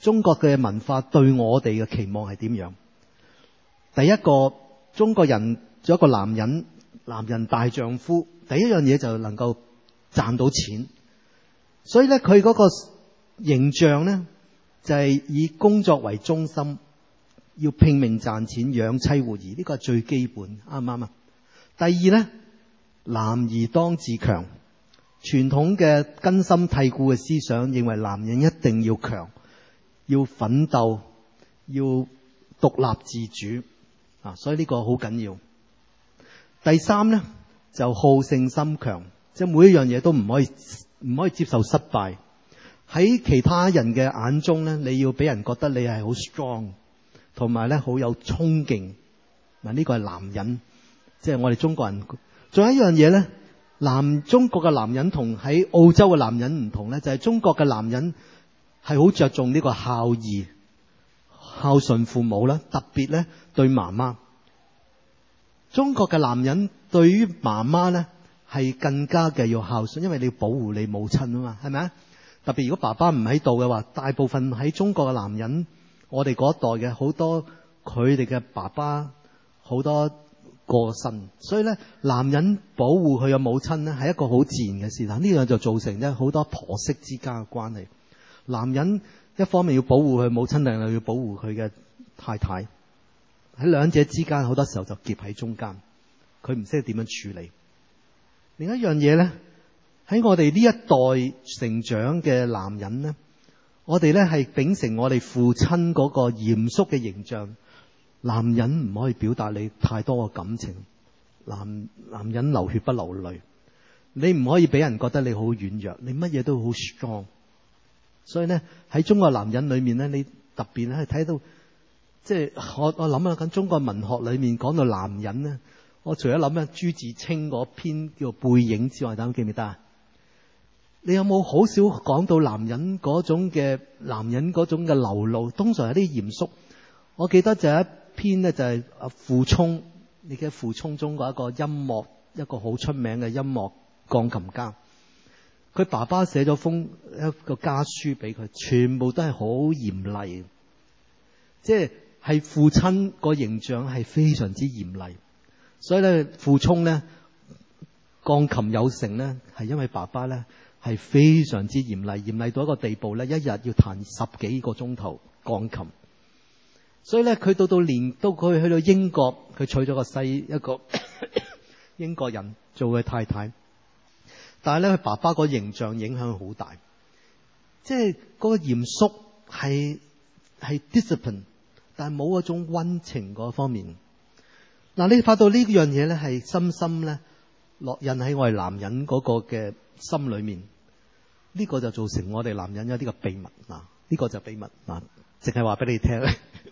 中國嘅文化對我哋嘅期望係點樣？第一個，中國人做一個男人，男人大丈夫，第一樣嘢就能夠賺到錢。所以咧，佢嗰個形象咧就係以工作為中心，要拼命賺錢養妻活兒，呢個係最基本，啱唔啱啊？第二咧，男兒當自強，傳統嘅根深蒂固嘅思想認為男人一定要強，要奮鬥，要獨立自主啊，所以呢個好緊要。第三咧就好勝心強，即係每一樣嘢都唔可以唔可以接受失敗。喺其他人嘅眼中咧，你要俾人覺得你係好 strong， 同埋咧好有衝勁。嗱，呢個係男人，即係我哋中國人。仲有一樣嘢咧，男中國嘅男人同喺澳洲嘅男人唔同咧，就係中國嘅男人係好着重呢個孝義、孝順父母啦，特別咧對媽媽。中國嘅男人對於媽媽咧係更加嘅要孝順，因為你要保護你母親啊嘛，係咪啊？特別如果爸爸唔喺度嘅話，大部分喺中國嘅男人，我哋嗰一代嘅好多佢哋嘅爸爸好多過身，所以咧男人保護佢嘅母親咧係一個好自然嘅事。但呢樣就造成咧好多婆媳之間嘅關係。男人一方面要保護佢母親，另外要保護佢嘅太太，喺兩者之間好多時候就夾喺中間，佢唔識點樣處理。另一樣嘢咧，喺我哋呢一代成長嘅男人咧，我哋咧係秉承我哋父親嗰個嚴肅嘅形象。男人唔可以表達你太多嘅感情，男男人流血不流淚，你唔可以俾人覺得你好軟弱，你乜嘢都好 strong。所以咧喺中國男人裏面咧，你特別咧係睇到，即係我我諗下緊中國文學裏面講到男人咧，我除咗諗下朱自清嗰篇叫《背影》之外，大家記唔記得啊？你有冇好少講到男人嗰種嘅男人嗰種嘅流露？通常係啲嚴肅。我記得就係一篇咧，就係阿傅聰，你嘅傅聰中國一個音樂一個好出名嘅音樂鋼琴家。佢爸爸寫咗封一個家書俾佢，全部都係好嚴厲，即係係父親個形象係非常之嚴厲。所以咧，傅聰咧鋼琴有成咧，係因為爸爸咧係非常之嚴厲，嚴厲到一個地步咧，一日要彈十幾個鐘頭鋼琴。所以咧，佢到到年到佢去到英國，佢娶咗個西一個英國人做佢太太。但係咧，佢爸爸個形象影響好大，即係嗰個嚴肅係係 discipline， 但係冇嗰種溫情嗰方面。嗱，你發到呢樣嘢咧，係深深咧烙印喺我哋男人嗰個嘅心裏面。呢個就造成我哋男人有啲個秘密嗱，呢個就秘密嗱，淨係話俾你聽。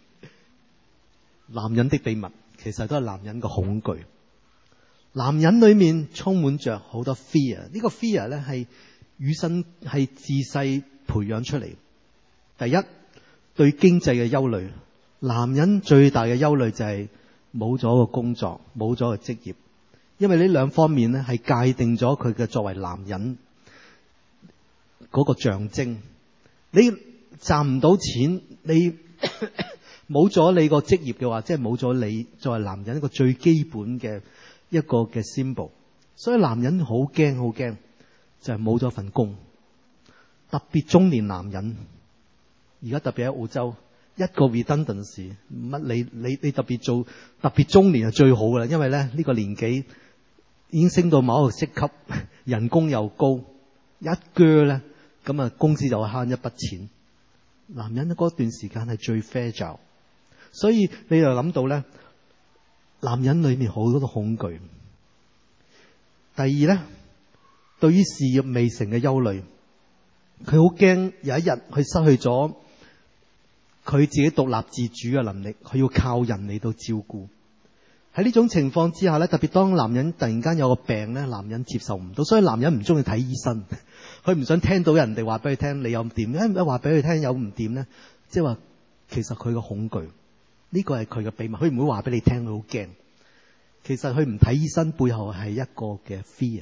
男人的秘密其實都係男人嘅恐懼。男人裏面充滿着好多 fear， 呢個 fear 咧係與生係自細培養出嚟。第一，對經濟嘅憂慮，男人最大嘅憂慮就係冇咗個工作，冇咗個職業，因為呢兩方面咧係界定咗佢嘅作為男人嗰個象徵。你賺唔到錢，你冇咗你個職業嘅話，即係冇咗你作為男人一個最基本嘅一個嘅 symbol。所以男人好驚好驚，就係冇咗份工。特別中年男人，而家特別喺澳洲，一個 redundancy 乜你你你特別做特別中年係最好噶啦，因為咧呢個年紀已經升到某一個職級，人工又高，一鋸咧咁啊公司就慳一筆錢。男人嗰段時間係最 fragile。所以你就諗到咧，男人裏面好多恐懼。第二咧，對於事業未成嘅憂慮，佢好驚有一日佢失去咗佢自己獨立自主嘅能力，佢要靠人嚟到照顧。喺呢種情況之下咧，特別當男人突然間有個病咧，男人接受唔到，所以男人唔中意睇醫生，佢唔想聽到人哋話俾佢聽你有唔掂，一話俾佢聽有唔掂咧，即係話其實佢個恐懼。呢個係佢嘅秘密，佢唔會話俾你聽，佢好驚。其實佢唔睇醫生背後係一個嘅 fear，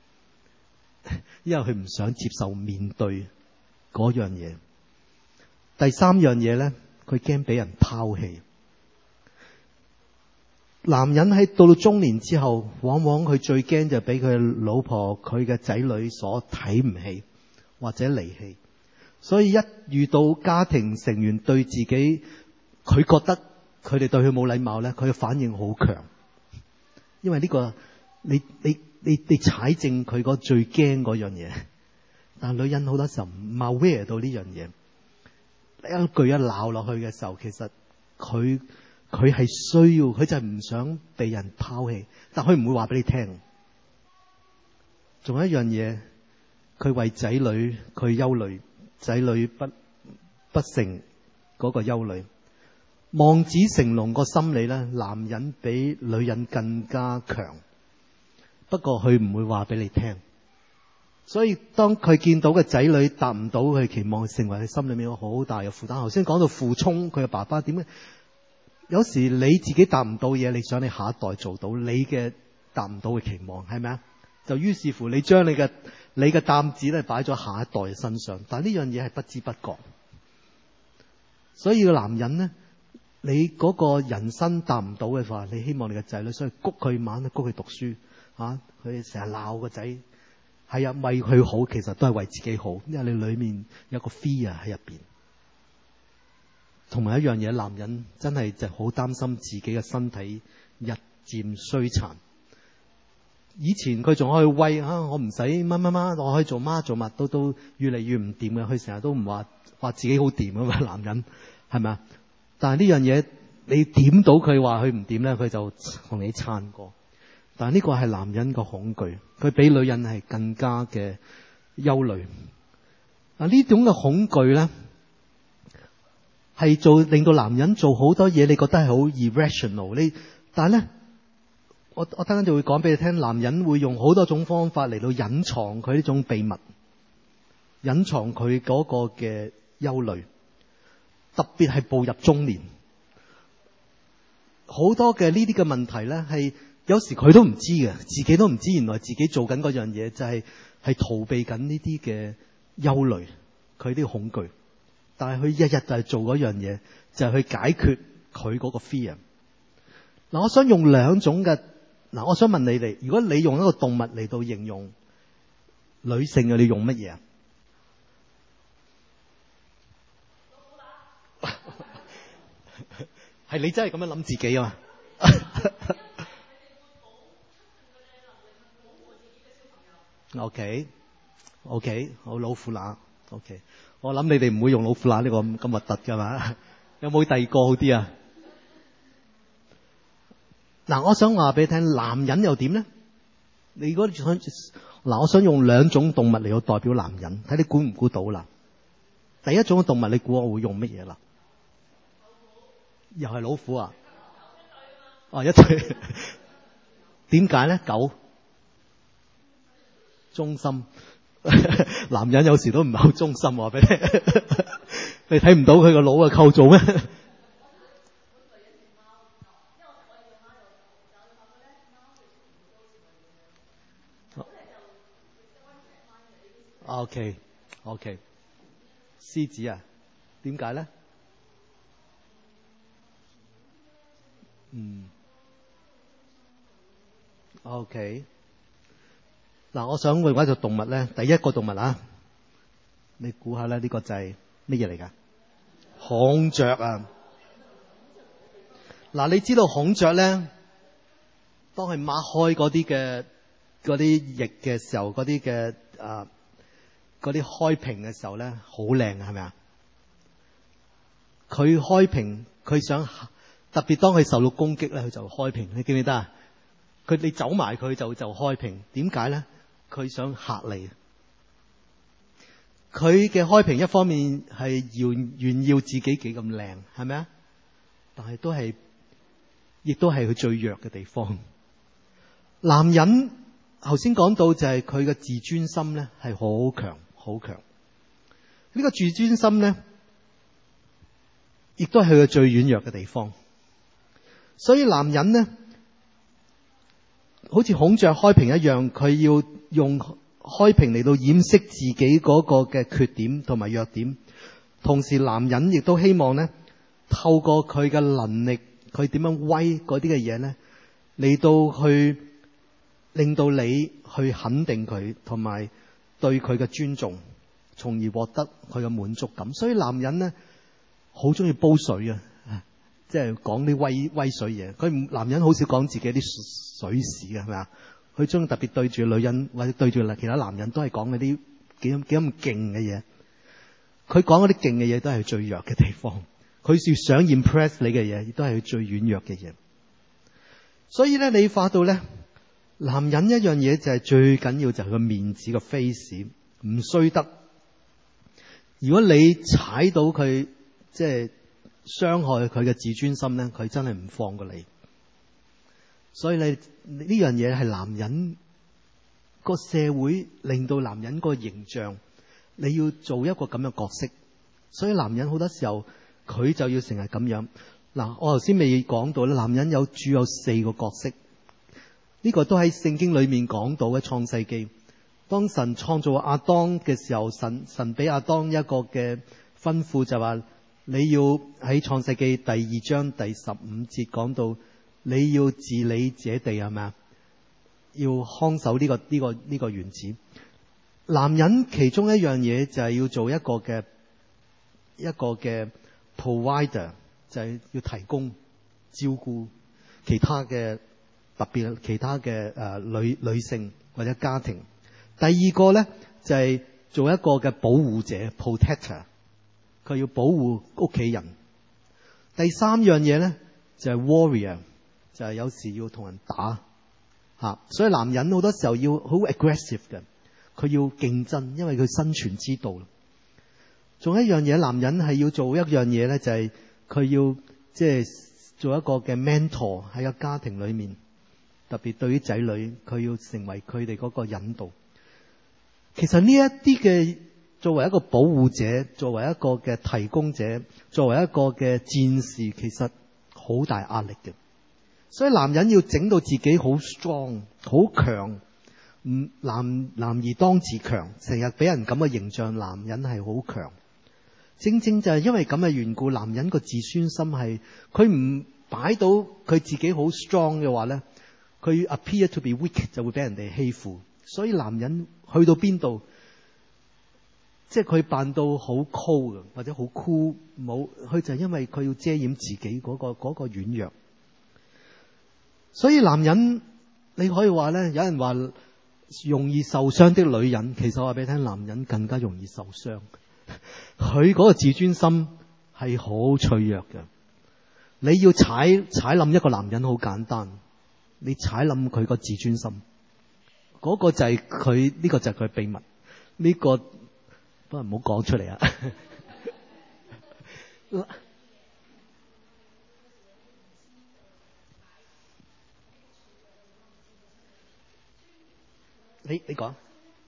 因為佢唔想接受面對嗰樣嘢。 第三樣嘢咧，佢驚俾人拋棄。男人喺到到中年之後，往往佢最驚就俾佢老婆、佢嘅仔女所睇唔起或者離棄。所以一遇到家庭成員對自己，佢覺得佢哋對佢冇禮貌咧，佢嘅反應好強。因為呢個你你你你踩正佢嗰最驚嗰樣嘢。但係女人好多時候唔 aware 到呢樣嘢，一句一鬧落去嘅時候，其實佢佢係需要，佢就係唔想被人拋棄，但佢唔會話俾你聽。仲有一樣嘢，佢為仔女佢憂慮，仔女不不成嗰個憂慮。望子成龍個心理咧，男人比女人更加強，不過佢唔會話俾你聽。所以當佢見到嘅仔女達唔到佢期望，成為佢心裏面有好大嘅負擔。頭先講到傅聰佢嘅爸爸點解？有時你自己達唔到嘢，你想你下一代做到你嘅達唔到嘅期望，係咪啊？就於是乎你將你嘅你嘅擔子咧擺咗下一代嘅身上，但係呢樣嘢係不知不覺。所以個男人呢，你嗰個人生達唔到嘅話，你希望你嘅仔女，所以谷佢猛，谷佢讀書嚇，佢成日鬧個仔，係啊，為佢好，其實都係為自己好，因為你裏面有個 fear 喺入邊。同埋一樣嘢，男人真係就好擔心自己嘅身體日漸衰殘。以前佢仲可以威啊，我唔使乜乜乜，我可以做媽做乜，都都越嚟越唔掂嘅。佢成日都唔話話自己好掂啊嘛，男人係咪啊？但係呢樣嘢你點到佢話佢唔掂咧，佢就同你撐過。但係呢個係男人個恐懼，佢比女人係更加嘅憂慮。啊，呢種嘅恐懼咧，係做令到男人做好多嘢，你覺得係好 irrational。你但係咧，我我等陣就會講俾你聽，男人會用好多種方法嚟到隱藏佢呢種秘密，隱藏佢嗰個嘅憂慮。特別係步入中年，好多嘅呢啲嘅問題咧，係有時佢都唔知嘅，自己都唔知原來自己做緊嗰樣嘢就係係逃避緊呢啲嘅憂慮，佢啲恐懼。但係佢日日就係做嗰樣嘢，就係去解決佢嗰個 fear。嗱，我想用兩種嘅，嗱，我想問你哋，如果你用一個動物嚟到形容女性嘅，你用乜嘢啊？係你真係咁樣諗自己啊嘛？OK OK， 好，老虎乸 OK。我諗你哋唔會用老虎乸呢個咁核突噶嘛？有冇第二個好啲啊？嗱，我想話俾你聽，男人又點咧？你如果想嗱，我想用兩種動物嚟到代表男人，睇你估唔估到啦？第一種嘅動物，你估我會用乜嘢啦？又係老虎啊？哦，一對。點解咧？狗忠心。男人有時都唔係好忠心，話俾你，你睇唔到佢個腦嘅構造咩？OK OK， 獅子啊？點解咧？嗯 OK。嗱，我想問一隻動物咧，第一個動物啊，你估下咧？呢個就係乜嘢嚟噶？孔雀啊！嗱，你知道孔雀咧，當佢擘開嗰啲嘅嗰啲翼嘅時候，嗰啲嘅啊嗰啲開屏嘅時候咧，好靚係咪啊？佢開屏，佢想特別當佢受到攻擊咧，佢就開屏。你記唔記得啊？佢你走埋佢就就開屏。點解咧？佢想嚇你。佢嘅開屏一方面係炫炫耀自己幾咁靚，係咪啊？但係都係，亦都係佢最弱嘅地方。男人頭先講到就係佢嘅自尊心咧，係好強好強。呢個自尊心咧，亦都係佢嘅最軟弱嘅地方。所以男人咧，好似孔雀開屏一樣，佢要用開屏嚟到掩飾自己嗰個嘅缺點同埋弱點。 同時男人亦都希望咧，透過佢嘅能力，佢點樣威嗰啲嘅嘢咧，嚟到去令到你去肯定佢，同埋對佢嘅尊重，從而獲得佢嘅滿足感。所以男人咧好中意煲水啊，即係講啲威威水嘢。佢唔男人好少講自己啲水事嘅，係咪啊？佢中意特別對住女人或者對住其他男人都係講嗰啲幾咁幾咁勁嘅嘢。佢講嗰啲勁嘅嘢都係最弱嘅地方。佢要想 impress 你嘅嘢，亦都係佢最軟弱嘅嘢。所以咧，你發到咧，男人一樣嘢就係最緊要就係個面子個 face 唔衰得。如果你踩到佢，即係傷害佢嘅自尊心咧，佢真係唔放過你。所以你呢樣嘢係男人個社會令到男人個形象，你要做一個咁嘅角色。所以男人好多時候佢就要成日咁樣。嗱，我頭先未講到咧，男人有主有四個角色，呢個都喺聖經裏面講到嘅創世記。當神創造亞當嘅時候，神神俾亞當一個嘅吩咐，就話你要喺創世記第二章第十五節講到，你要治理這地，係咪啊？要看守呢個呢個呢個園子。男人其中一樣嘢就係要做一個嘅一個嘅 provider，就係要提供照顧其他嘅特別其他嘅誒女女性或者家庭。第二個咧就係做一個嘅保護者 protector， 佢要保護屋企人。第三樣嘢咧就係 warrior， 就係有時要同人打吓。所以男人好多時候要好 aggressive 嘅，佢要競爭，因為佢生存之道。仲有一樣嘢，男人係要做一樣嘢咧，就係佢要即係做一個嘅 mentor 喺個家庭裏面，特別對於仔女，佢要成為佢哋嗰個引導。其實呢一啲嘅作為一個保護者，作為一個嘅提供者，作為一個嘅戰士，其實好大壓力嘅。所以男人要整到自己好 strong 好強，唔男男兒當自強，成日俾人咁嘅形象，男人係好強。正正就係因為咁嘅緣故，男人個自尊心係佢唔擺到佢自己好 strong 嘅話咧，佢 appear to be weak 就會俾人哋欺負。所以男人去到邊度，即係佢扮到好 cool 嘅，或者好 cool，冇佢就係因為佢要遮掩自己嗰個嗰個軟弱。所以男人你可以話咧，有人話容易受傷的女人，其實我話俾你聽，男人更加容易受傷。佢嗰個自尊心係好脆弱嘅。你要踩踩冧一個男人好簡單，你踩冧佢個自尊心，嗰個就係佢呢個就係佢秘密。呢個不過唔好講出嚟啊！你你講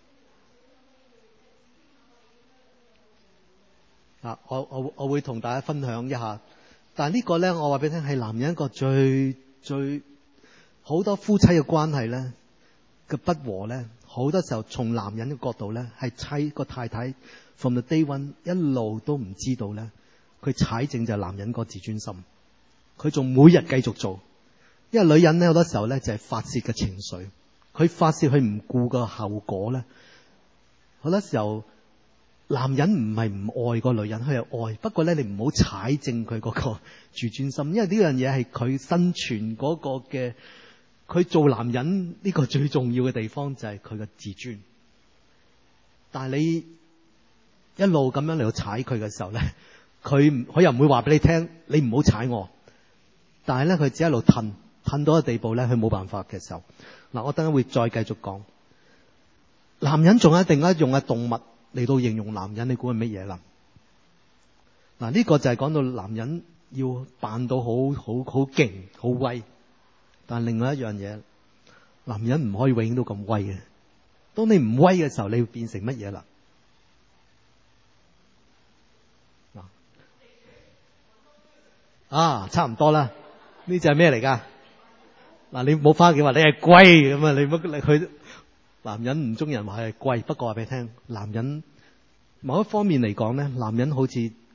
啊！我我我會同大家分享一下。但係呢個咧，我話俾你聽係男人一個最最好多夫妻嘅關係咧嘅不和咧，好多時候從男人嘅角度咧，係妻個太太 from the day one 一路都唔知道咧，佢踩正就係男人個自尊心，佢仲每日繼續做。因為女人咧好多時候咧就係發洩嘅情緒，佢發洩佢唔顧個後果咧，好多時候。男人唔係唔愛個女人，佢係愛，不過咧你唔好踩正佢嗰個自尊心，因為呢樣嘢係佢生存嗰個嘅，佢做男人呢個最重要嘅地方就係佢嘅自尊。但係你一路咁樣嚟到踩佢嘅時候咧，佢佢又唔會話俾你聽，你唔好踩我。但係咧佢只一路褪褪到一個地步咧，佢冇辦法嘅時候，嗱我等陣會再繼續講。男人仲有一定一用嘅動物嚟到形容男人，你估係乜嘢啦？嗱，呢個就係講到男人要扮到好好好勁、好威，但係另外一樣嘢，男人唔可以永遠都咁威嘅。當你唔威嘅時候，你會變成乜嘢啦？嗱，啊，差唔多啦。呢隻係咩嚟噶？嗱，你冇翻屋企話你係龜咁啊？你乜你佢？男人唔中意人話係貴，不過話俾你聽，男人某一方面嚟講咧，男人好似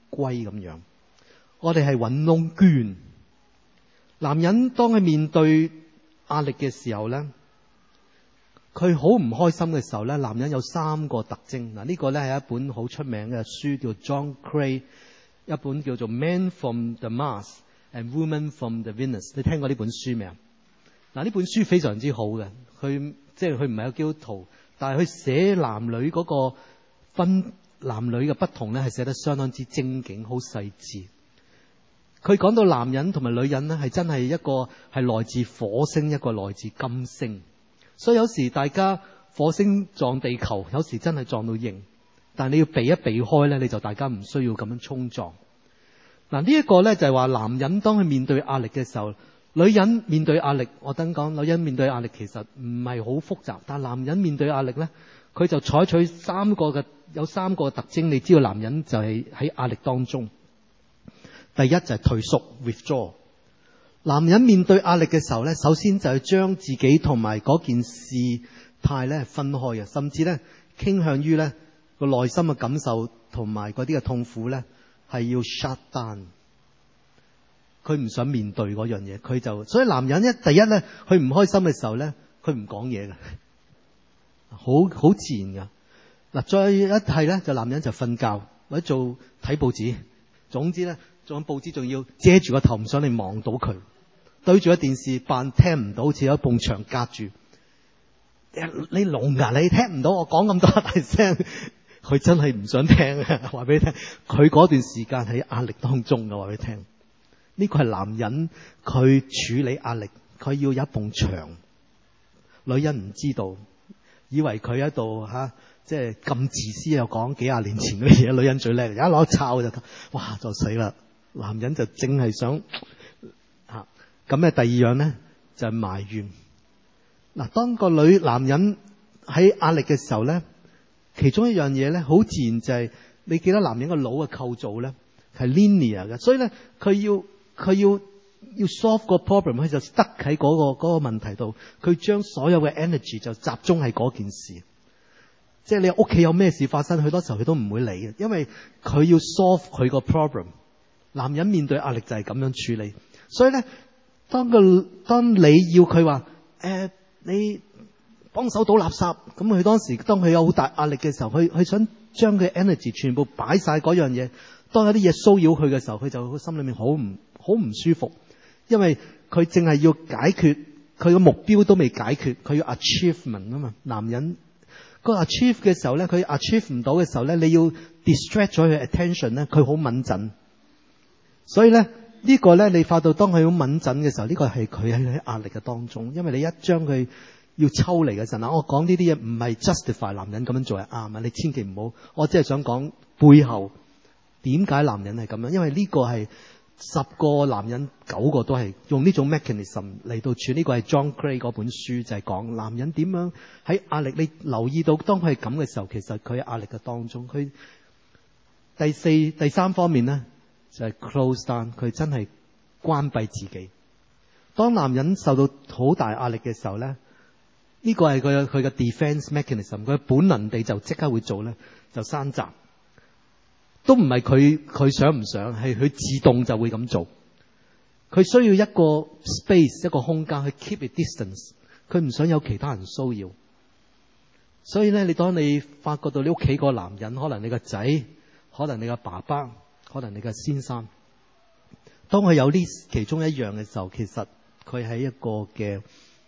龜咁樣。我哋係揾窿捐。男人當佢面對壓力嘅時候咧，佢好唔開心嘅時候咧，男人有三個特徵。嗱，呢個咧係一本好出名嘅書，叫 John Gray， 一本叫做 Man from the Mars and Woman from the Venus。你聽過呢本書未啊？嗱，呢本書非常之好嘅，佢即係佢唔係個基督徒，但係佢寫男女嗰個分男女嘅不同咧，係寫得相當之精警，好細緻。佢講到男人同埋女人咧，係真係一個係來自火星，一個來自金星。所以有時大家火星撞地球，有時真係撞到型，但係你要避一避開咧，你就大家唔需要咁樣衝撞。嗱，呢一個咧就係話男人當佢面對壓力嘅時候，女人面對壓力，我等講女人面對壓力其實唔係好複雜，但係男人面對壓力咧，佢就採取三個嘅有三個特徵。你知道男人就係喺壓力當中。第一就係退縮 withdraw。男人面對壓力嘅時候咧，首先就係將自己同埋嗰件事態咧分開嘅，甚至咧傾向於咧個內心嘅感受同埋嗰啲嘅痛苦咧係要 shut down。佢唔想面對嗰樣嘢，佢就所以男人一第一咧，佢唔開心嘅時候咧，佢唔講嘢嘅，好好自然噶。嗱，再一係咧就男人就瞓覺或者做睇報紙，總之咧。做緊報紙仲要遮住個頭，唔想你望到佢，對住個電視扮聽唔到，好似有一埲牆隔住。你聾噶，你聽唔到我講咁多大聲，佢真係唔想聽啊！話俾你聽，佢嗰段時間喺壓力當中嘅，話俾你聽。呢個係男人佢處理壓力，佢要有一埲牆。女人唔知道，以為佢喺度吓。即係咁自私又講幾廿年前嗰啲嘢，女人最叻，一攞抄就哇就死啦！男人就淨係想嚇咁咧。第二樣咧就係埋怨。嗱，當個女男人喺壓力嘅時候咧，其中一樣嘢咧好自然就係你記得男人個腦嘅構造咧係 linear 嘅，所以咧佢要佢要要 solve 個 problem，佢就 stuck 喺嗰個嗰個問題度，佢將所有嘅 energy 就集中喺嗰件事。即係你屋企有咩事發生，好多時候佢都唔會理嘅，因為佢要 solve 佢個 problem。男人面對壓力就係咁樣處理，所以咧，當個當你要佢話誒，你幫手倒垃圾，咁佢當時當佢有好大壓力嘅時候，佢佢想將佢 energy 全部擺晒嗰樣嘢。當有啲嘢騷擾佢嘅時候，佢就心裏面好唔好唔舒服，因為佢淨係要解決佢個目標都未解決，佢要 achievement 啊嘛，男人。個 achieve 嘅時候咧，佢 achieve 唔到嘅時候咧，你要 distract 咗佢 attention 咧，佢好敏感。所以咧呢個咧，你發到當佢好敏感嘅時候，呢個係佢喺喺壓力嘅當中。因為你一將佢要抽離嘅陣啊，我講呢啲嘢唔係 justify 男人咁樣做係啱啊，你千祈唔好。我只係想講背後點解男人係咁樣，因為呢個係十個男人九個都係用呢種 mechanism 嚟到處理。呢個係 John Gray 嗰本書就係講男人點樣喺壓力。你留意到當佢係咁嘅時候，其實佢喺壓力嘅當中。佢第四第三方面咧就係 close down， 佢真係關閉自己。當男人受到好大壓力嘅時候咧，呢個係佢佢嘅 defense mechanism， 佢本能地就即刻會做咧，就閂閘。都唔係佢佢想唔想，係佢自動就會咁做。佢需要一個 space 一個空間去 keep a distance， 佢唔想有其他人騷擾。所以咧，你當你發覺到你屋企個男人，可能你個仔，可能你個爸爸，可能你個先生，當佢有呢其中一樣嘅時候，其實佢喺一個嘅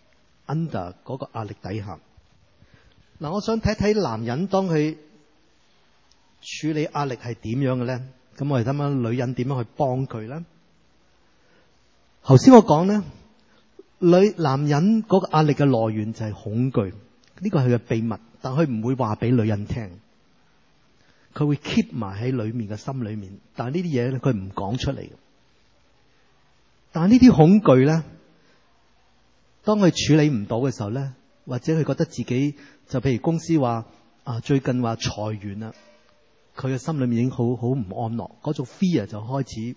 under 嗰個壓力底下。嗱，我想睇睇男人當佢處理壓力係點樣嘅咧？咁我哋睇下女人點樣去幫佢咧？頭先我講咧，女男人嗰個壓力嘅來源就係恐懼，呢個係佢嘅秘密，但佢唔會話俾女人聽，佢會 keep 埋喺裏面嘅心裏面。但係呢啲嘢咧，佢唔講出嚟。但係呢啲恐懼咧，當佢處理唔到嘅時候咧，或者佢覺得自己就譬如公司話啊，最近話裁員啦。佢嘅心裏面已經好好唔安樂，嗰種 fear 就開始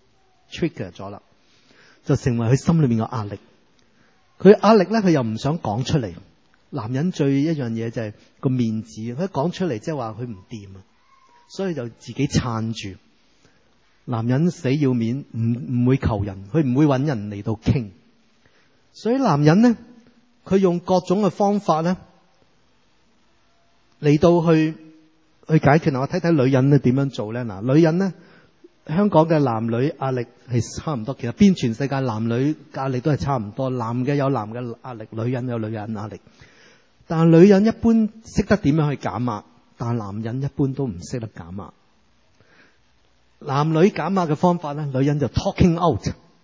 trigger 咗啦，就成為佢心裏面嘅壓力。佢壓力咧，佢又唔想講出嚟。男人最一樣嘢就係個面子，佢一講出嚟即係話佢唔掂啊，所以就自己撐住。 男人死要面，唔唔會求人，佢唔會揾人嚟到傾。所以男人呢，佢用各種嘅方法呢嚟到去去解決。嗱，我睇睇女人呢點樣做呢？嗱，女人呢，香港嘅男女壓力係差唔多，其實邊全世界男女壓力都係差唔多。男嘅有男嘅壓力，女人有女人壓力。但係女人一般識得點樣去減壓，但係男人一般都唔識得減壓。男女減壓嘅方法咧，女人就 talking out，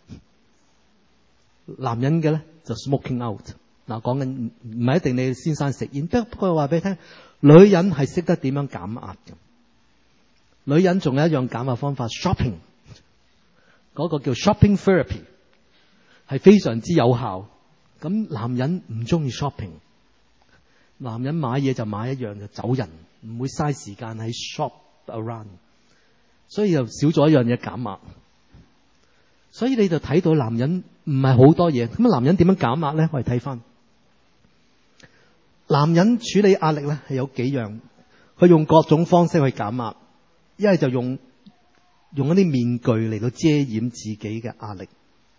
男人嘅咧就 smoking out。嗱，講緊唔係一定你先生食煙，不過話俾你聽，女人係識得點樣減壓嘅。女人仲有一樣減壓方法 ，shopping， 嗰個叫 shopping therapy， 係非常之有效。咁男人唔中意 shopping， 男人買嘢就買一樣就走人，唔會嘥時間喺 shop around。所以就少咗一樣嘢減壓，所以你就睇到男人唔係好多嘢。咁男人點樣減壓咧？我哋睇翻男人處理壓力咧，係有幾樣，佢用各種方式去減壓。一係就用用一啲面具嚟到遮掩自己嘅壓力。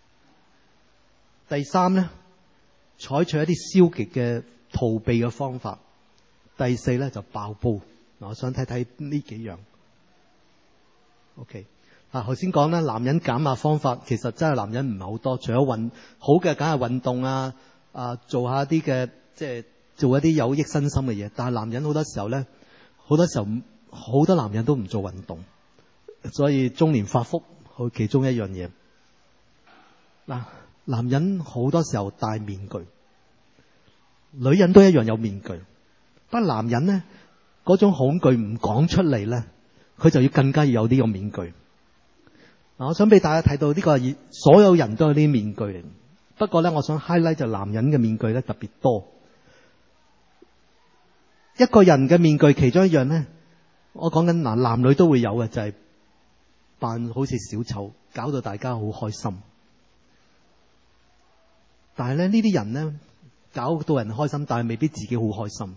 第三咧，採取一啲消極嘅逃避嘅方法。第四咧就爆煲。嗱，我想睇睇呢幾樣。OK， 嗱，頭先講咧，男人減壓方法其實真係男人唔係好多，除咗運好嘅，梗係運動啊，啊做下啲嘅即係做一啲有益身心嘅嘢。但係男人好多時候咧，好多時候好多男人都唔做運動，所以中年發福佢其中一樣嘢。嗱，男人好多時候戴面具，女人都一樣有面具，不過男人咧嗰種恐懼唔講出嚟咧，佢就要更加要有呢個面具。嗱，我想俾大家睇到呢個，所有人都有啲面具嚟。不過咧，我想 highlight 就男人嘅面具咧特別多。一個人嘅面具其中一樣咧，我講緊嗱，男女都會有嘅，就係扮好似小丑，搞到大家好開心。但係咧，呢啲人咧搞到人開心，但係未必自己好開心。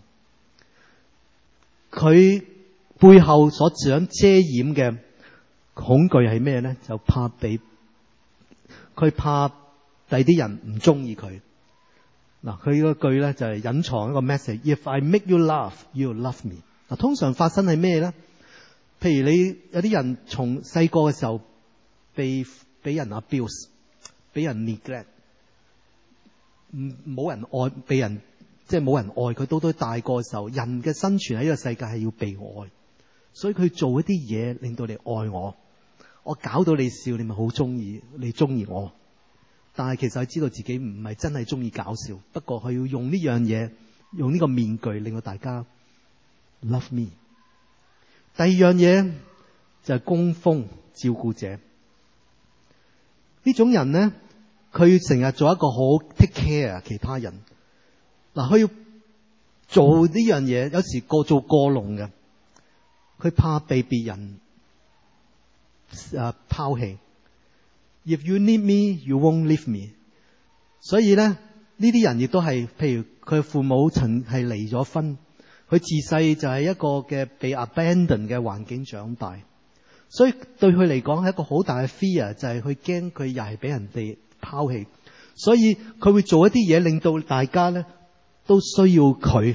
佢背後所想遮掩嘅恐懼係咩咧？就怕俾佢怕第啲人唔中意佢。嗱，佢嗰句咧就係隱藏一個 message：If I make you laugh, you love me。嗱，通常發生係咩咧？譬如你有啲人從細個嘅時候被俾人 abuse， 俾人 neglect， 唔冇人愛，俾人即係冇人愛佢。到到大個嘅時候，人嘅生存喺呢個世界係要被愛。所以佢做一啲嘢令到你愛我，我搞到你笑，你咪好中意，你中意我。但係其實佢知道自己唔係真係中意搞笑，不過佢要用呢樣嘢，用呢個面具令到大家 love me。第二樣嘢就係供奉照顧者。呢種人呢，佢成日做一個好 take care 其他人。嗱，佢要做呢樣嘢，有時過做過龍嘅。佢怕被別人誒拋棄。If you need me, you won't leave me。所以咧，呢啲人亦都係，譬如佢父母曾係離咗婚，佢自細就係一個嘅被 abandon 嘅環境長大，所以對佢嚟講係一個好大嘅 fear，就係佢驚佢又係俾人哋拋棄，所以佢會做一啲嘢令到大家咧都需要佢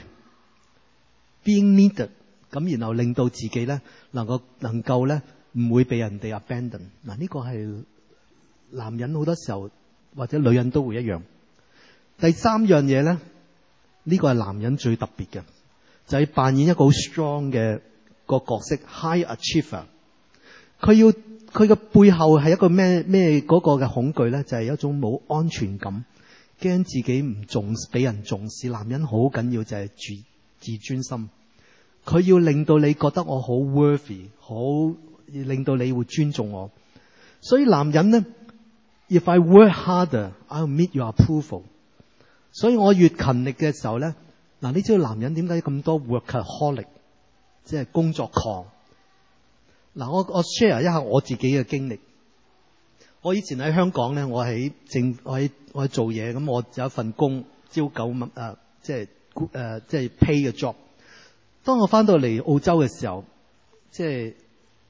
being needed。咁然後令到自己咧能夠能夠咧唔會被人哋 abandon。嗱，呢個係男人好多時候或者女人都會一樣。第三樣嘢咧，呢個係男人最特別嘅，就係扮演一個好 strong 嘅個角色 high achiever。佢要佢嘅背後係一個咩咩嗰個嘅恐懼咧，就係一種冇安全感，驚自己唔重俾人重視。男人好緊要就係自自尊心。佢要令到你覺得我好 worthy， 好令到你會尊重我。所以男人呢 ，If I work harder, I'll meet your approval。所以我越勤力嘅時候咧，嗱，你知道男人點解咁多 workaholic， 即係工作狂。嗱，我我 share 一下我自己嘅經歷。我以前喺香港咧，我喺正我喺我喺做嘢，咁我有一份工，朝九晚誒，即係誒即係 pay 嘅 job。當我翻到嚟澳洲嘅時候，即係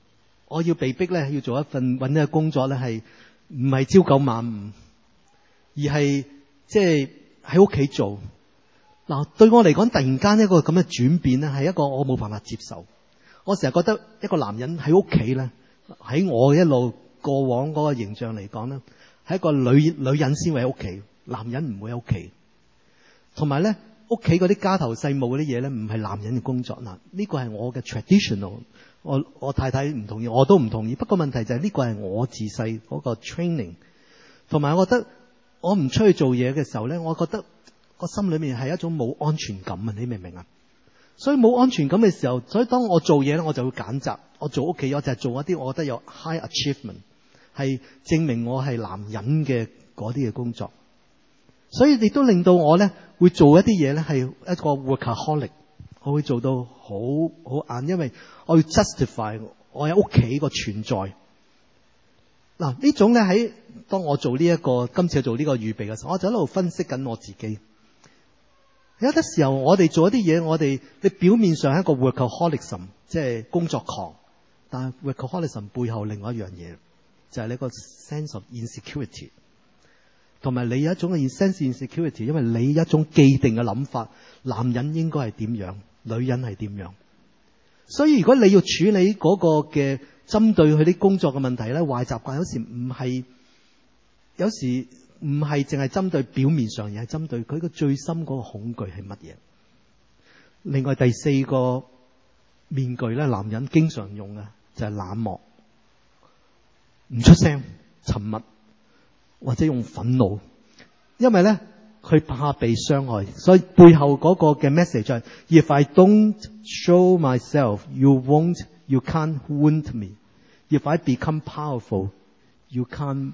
我要被逼咧要做一份搵一個工作咧，係唔係朝九晚五，而係即係喺屋企做。嗱，對我嚟講，突然間一個咁嘅轉變咧，係一個我冇辦法接受。我成日覺得一個男人喺屋企咧，喺我一路過往嗰個形象嚟講咧，係一個女女人先會喺屋企，男人唔會喺屋企。同埋咧，屋企嗰啲家頭細務嗰啲嘢咧，唔係男人嘅工作。嗱，呢個係我嘅 traditional。我我太太唔同意，我都唔同意。不過問題就係呢個係我自細嗰個 training。同埋我覺得我唔出去做嘢嘅時候咧，我覺得個心裏面係一種冇安全感啊！你明唔明啊？所以冇安全感嘅時候，所以當我做嘢咧，我就會揀擇。我做屋企，我就係做一啲我覺得有 high achievement， 係證明我係男人嘅嗰啲嘅工作。所以亦都令到我咧會做一啲嘢咧係一個 workaholic， 我會做到好好晏，因為我要 justify 我喺屋企個存在。嗱，呢種咧喺當我做呢、這、一個今次做呢個預備嘅時候，我就一路分析緊我自己。有啲時候我哋做一啲嘢，我哋你表面上係一個 workaholism， 即係工作狂，但係 workaholism 背後另外一樣嘢就係、是、你個 sense of insecurity， 同埋你有一種嘅 sense insecurity， 因為你有一種既定嘅諗法，男人應該係點樣，女人係點樣。所以如果你要處理嗰個嘅針對佢啲工作嘅問題咧，壞習慣有時唔係，有時唔係淨係針對表面上，而係針對佢個最深嗰個恐懼係乜嘢。另外第四個面具咧，男人經常用嘅就係冷漠，唔出聲，沉默，或者用憤怒，因為咧佢怕被傷害，所以背後嗰個嘅 message 就係 If I don't show myself, you won't, you can't wound me. If I become powerful, you can't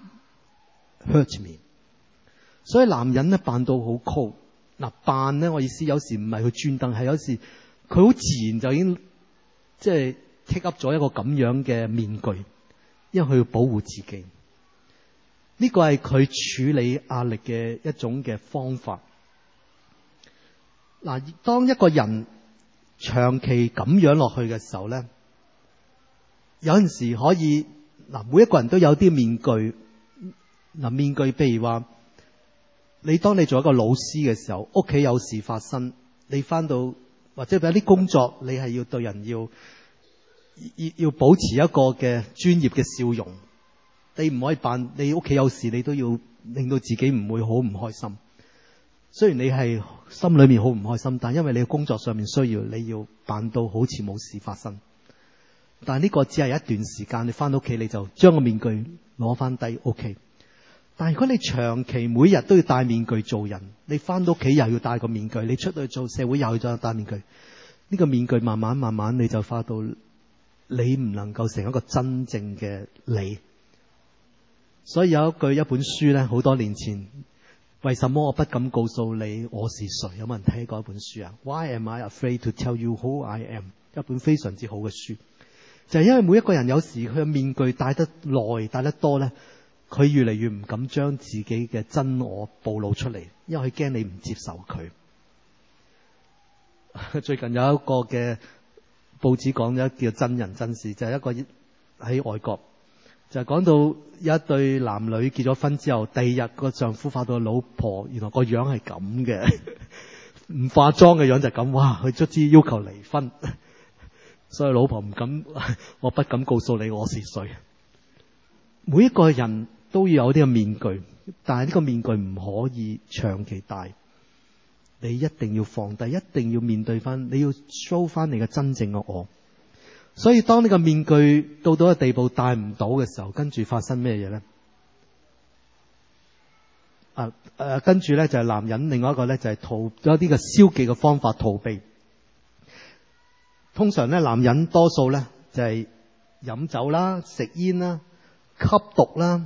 hurt me. 所以男人咧扮到好 cool， 嗱扮咧我意思有時唔係佢專登，係有時佢好自然就已經即係 take up 咗一個咁樣嘅面具，因為佢要保護自己。呢個係佢處理壓力嘅一種嘅方法。嗱，當一個人長期咁樣落去嘅時候咧，有陣時可以嗱，每一個人都有啲面具。嗱，面具譬如話，你當你做一個老師嘅時候，屋企有事發生，你翻到或者有啲工作，你係要對人要要要保持一個嘅專業嘅笑容。你唔可以扮你屋企有事，你都要令到自己唔會好唔開心。雖然你係心裏面好唔開心，但因為你嘅工作上面需要，你要扮到好似冇事發生。但係呢個只係一段時間，你翻到屋企你就將個面具攞翻低 OK。但係如果你長期每日都要戴面具做人，你翻到屋企又要戴個面具，你出去做社會又要再戴面具，呢個面具慢慢慢慢你就化到你唔能夠成一個真正嘅你。所以有一句一本書咧，好多年前，為什麼我不敢告訴你我是誰？有冇人睇過一本書啊？ Why am I afraid to tell you who I am？ 一本非常之好嘅書，就係因為每一個人有時佢嘅面具戴得耐戴得多咧，佢越嚟越唔敢將自己嘅真我暴露出嚟，因為佢驚你唔接受佢。最近有一個嘅報紙講咗叫真人真事，就係、是、一個喺外國。就係講到有一對男女結咗婚之後，第二日個丈夫發到老婆，原來個樣係咁嘅，唔化妝嘅樣就係咁。哇！佢卒之要求離婚，所以老婆唔敢，我不敢告訴你我是誰。每一個人都要有啲嘅面具，但係呢個面具唔可以長期戴，你一定要放低，一定要面對翻，你要 show 翻你嘅真正嘅我。所以當呢個面具到到一個地步戴唔到嘅時候，跟住發生咩嘢咧？啊誒，跟住咧就係男人，另外一個咧就係逃咗啲嘅消極嘅方法逃避。通常咧，男人多數咧就係飲酒啦、食煙啦、吸毒啦、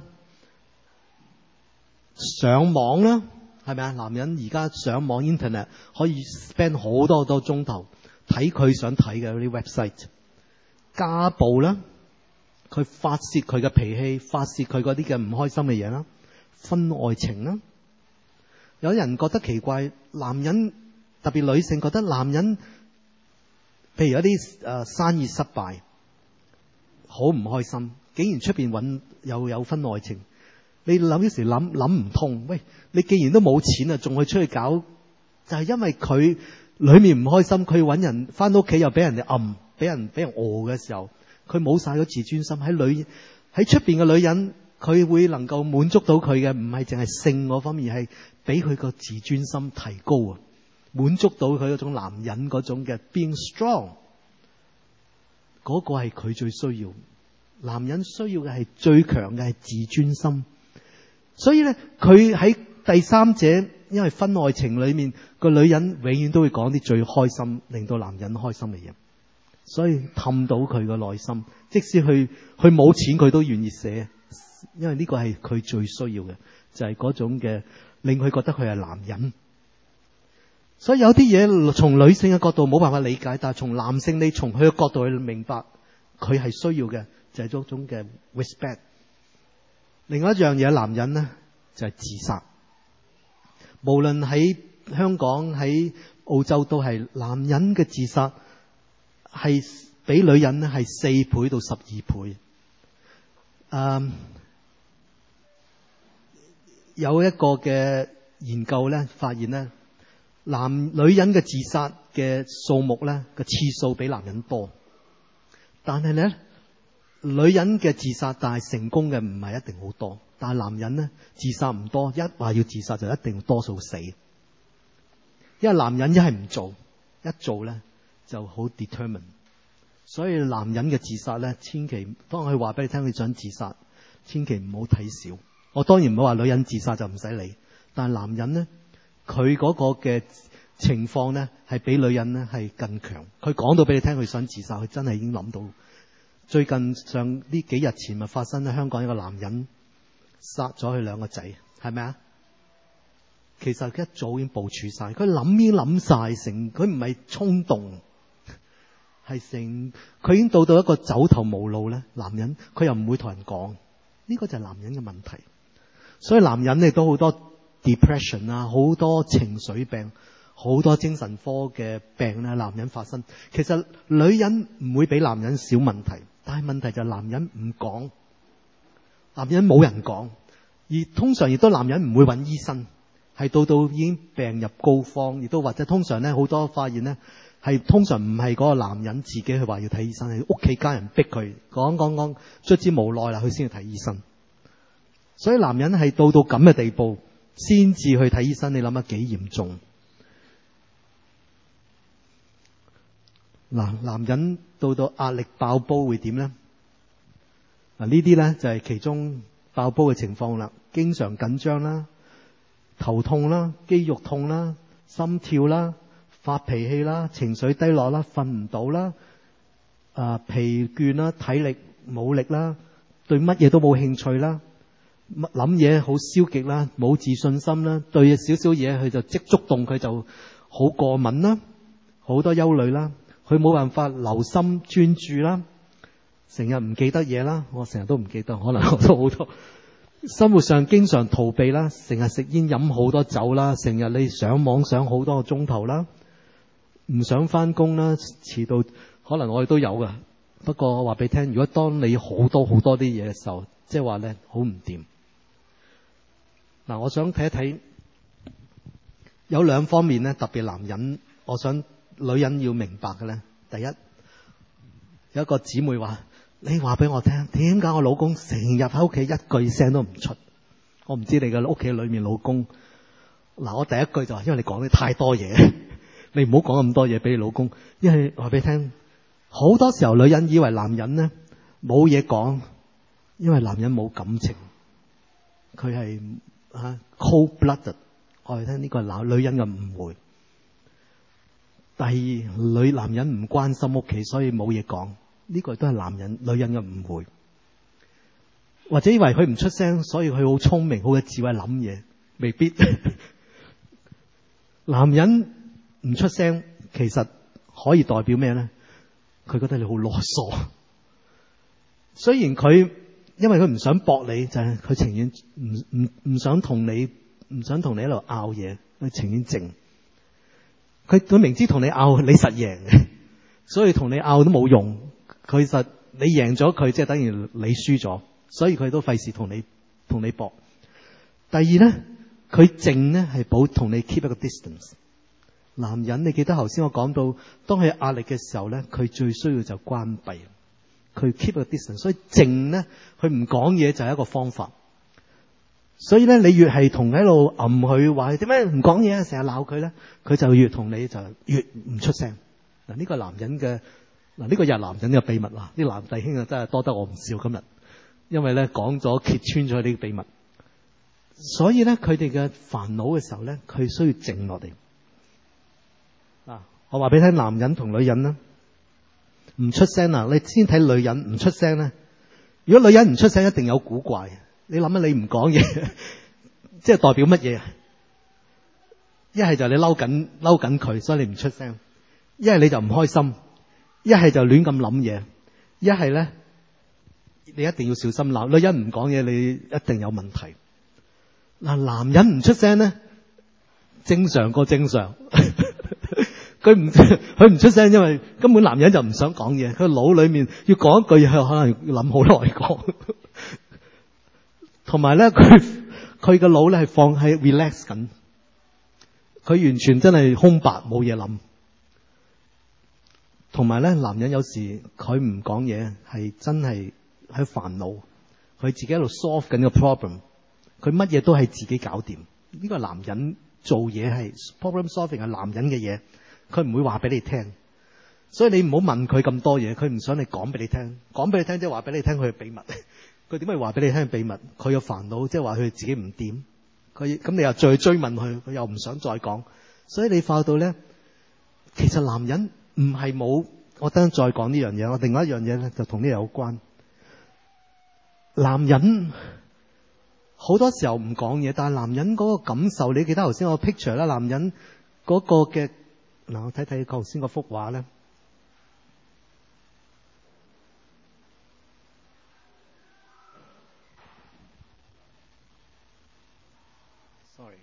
上網啦，係咪啊？男人而家上網 internet 可以 spend 好多好多鐘頭睇佢想睇嘅嗰啲 website。家暴啦，佢發洩佢嘅脾氣，發洩佢嗰啲嘅唔開心嘅嘢啦，婚外情啦。有人覺得奇怪，男人特別女性覺得男人，譬如有啲誒生意失敗， 好唔開心，竟然出邊揾又有婚外情。你諗嗰時諗諗唔通，喂，你既然都冇錢啊，仲去出去搞，就係因為佢裏面唔開心，佢揾人翻到屋企又俾人哋暗，俾人俾人餓嘅時候，佢冇晒嗰自尊心。喺女喺出邊嘅女人，佢會能夠滿足到佢嘅，唔係淨係性嗰方面，係俾佢個自尊心提高啊，滿足到佢嗰種男人嗰種嘅 being strong，嗰個係佢最需要。男人需要嘅係最強嘅係自尊心。所以咧，佢喺第三者，因為婚外情裏面個女人永遠都會講啲最開心，令到男人開心嘅嘢，所以氹到佢個內心。即使佢佢冇錢，佢都願意寫，因為呢個係佢最需要嘅，就係嗰種嘅令佢覺得佢係男人。所以有啲嘢從女性嘅角度冇辦法理解，但係從男性你從佢嘅角度去明白，佢係需要嘅就係嗰種嘅 respect。另外一樣嘢，男人呢就係自殺。無論喺香港喺澳洲都係，男人嘅自殺係比女人呢係四倍到十二倍。嗯，有一個嘅研究呢發現呢，男女人嘅自殺嘅數目呢個次數比男人多，但係呢女人嘅自殺，但係成功嘅唔係一定好多。但係男人呢，自殺唔多，一話要自殺就一定多數死。因為男人一係唔做，一做呢就好 determined。所以男人嘅自殺呢，千祈當佢話俾你聽佢想自殺，千祈唔好睇小。我當然唔好話女人自殺就唔使理，但係男人呢，佢嗰個嘅情況呢係比女人呢係更強。佢講到俾你聽佢想自殺，佢真係已經諗到。最近上呢幾日前咪發生喺香港一個男人殺咗佢兩個仔，係咪啊？其實佢一早已經部署晒，佢諗已經諗晒成，佢唔係衝動，係成佢已經到到一個走投無路咧。男人佢又唔會同人講，呢個就係男人嘅問題。所以男人亦都好多 depression 啊，好多情緒病，好多精神科嘅病咧，男人發生。其實女人唔會比男人少問題。但係問題就係男人唔講，男人冇人講，而通常亦都男人唔會揾醫生，係到到已經病入膏肓，亦都或者通常咧好多發現咧係通常唔係嗰個男人自己去話要睇醫生，係屋企家人逼佢講講講，卒之無奈啦，佢先去睇醫生。所以男人係到到咁嘅地步先至去睇醫生，你諗下幾嚴重？嗱，男人到到壓力爆煲會點呢？嗱，呢啲呢就係其中爆煲嘅情況啦。經常緊張啦，頭痛啦，肌肉痛啦，心跳啦，發脾氣啦，情緒低落啦，瞓唔到啦，啊疲倦啦，體力冇力啦，對乜嘢都冇興趣啦，諗嘢好消極啦，冇自信心啦，對少少嘢佢就即觸動佢就好過敏啦，好多憂慮啦。佢冇辦法留心專注啦，成日唔記得嘢啦，我成日都唔記得，可能我都好多。生活上經常逃避啦，成日食煙飲好多酒啦，成日你上網上好多個鐘頭啦，唔想翻工啦，遲到，可能我哋都有噶。不過我話俾你聽，如果當你好多好多啲嘢嘅時候，即係話咧好唔掂。嗱，我想睇一睇有兩方面咧，特別男人，我想。女人要明白嘅咧，第一有一個姊妹話：你話俾我聽，點解我老公成日喺屋企一句聲都唔出？我唔知你嘅屋企裏面老公。嗱，我第一句就話：因為你講得太多嘢，你唔好講咁多嘢俾你老公。因為話俾你聽，好多時候女人以為男人呢冇嘢講，因為男人冇感情，佢係吓 cold blooded。我哋聽呢個係男女人嘅誤會。第二，女男人唔關心屋企，所以冇嘢講，呢個都係男人女人嘅誤會。或者以為佢唔出聲，所以佢好聰明，好嘅智慧諗嘢，未必。男人唔出聲，其實可以代表咩咧？佢覺得你好囉嗦。雖然佢因為佢唔想駁你，就係佢情願唔唔唔想同你唔想同你喺度拗嘢，佢情願靜。佢佢明知同你拗你實贏嘅，所以同你拗都冇用。佢實你贏咗佢，即係等於你輸咗，所以佢都費事同你同你搏。第二咧，佢靜咧係保同你 keep 一個 distance。男人，你記得頭先我講到，當佢壓力嘅時候咧，佢最需要就關閉，佢 keep 一個 distance。所以靜咧，佢唔講嘢就係一個方法。所以咧，你越係同喺度揞佢話點解唔講嘢啊，成日鬧佢咧，佢就越同你就越唔出聲。嗱，呢個男人嘅嗱呢個又係男人嘅秘密啦。啲男弟兄啊，真係多得我唔少今日，因為咧講咗揭穿咗呢個秘密。所以咧，佢哋嘅煩惱嘅時候咧，佢需要靜落嚟。嗱，我話俾你聽，男人同女人啦，唔出聲啊！你先睇女人唔出聲咧。如果女人唔出聲，一定有古怪。你諗下，你唔講嘢，即係代表乜嘢啊？一係就你嬲緊嬲緊佢，所以你唔出聲；一係你就唔開心；一係就亂咁諗嘢；一係咧，你一定要小心鬧。女人唔講嘢，你一定有問題。嗱，男人唔出聲咧，正常過正常。佢唔佢唔出聲，因為根本男人就唔想講嘢，佢腦裏面要講一句，佢可能要諗好耐講。同埋咧，佢佢個腦咧係放喺 relax 緊，佢完全真係空白冇嘢諗。同埋咧，男人有時佢唔講嘢係真係喺煩惱，佢自己喺度 solve 緊個 problem， 佢乜嘢都係自己搞掂。呢個男人做嘢係 problem solving 係男人嘅嘢，佢唔會話俾你聽。所以你唔好問佢咁多嘢，佢唔想你講俾你聽，講俾你聽即係話俾你聽佢嘅秘密。佢點解話俾你聽秘密？佢有煩惱，即係話佢自己唔掂。佢咁你又再追問佢，佢又唔想再講。所以你發到咧，其實男人唔係冇。我等陣再講呢樣嘢。我另外一樣嘢咧就同呢有關。男人好多時候唔講嘢，但係男人嗰個感受，你記得頭先我 picture 啦，男人嗰個嘅嗱，我睇睇頭先嗰幅畫咧。Sorry，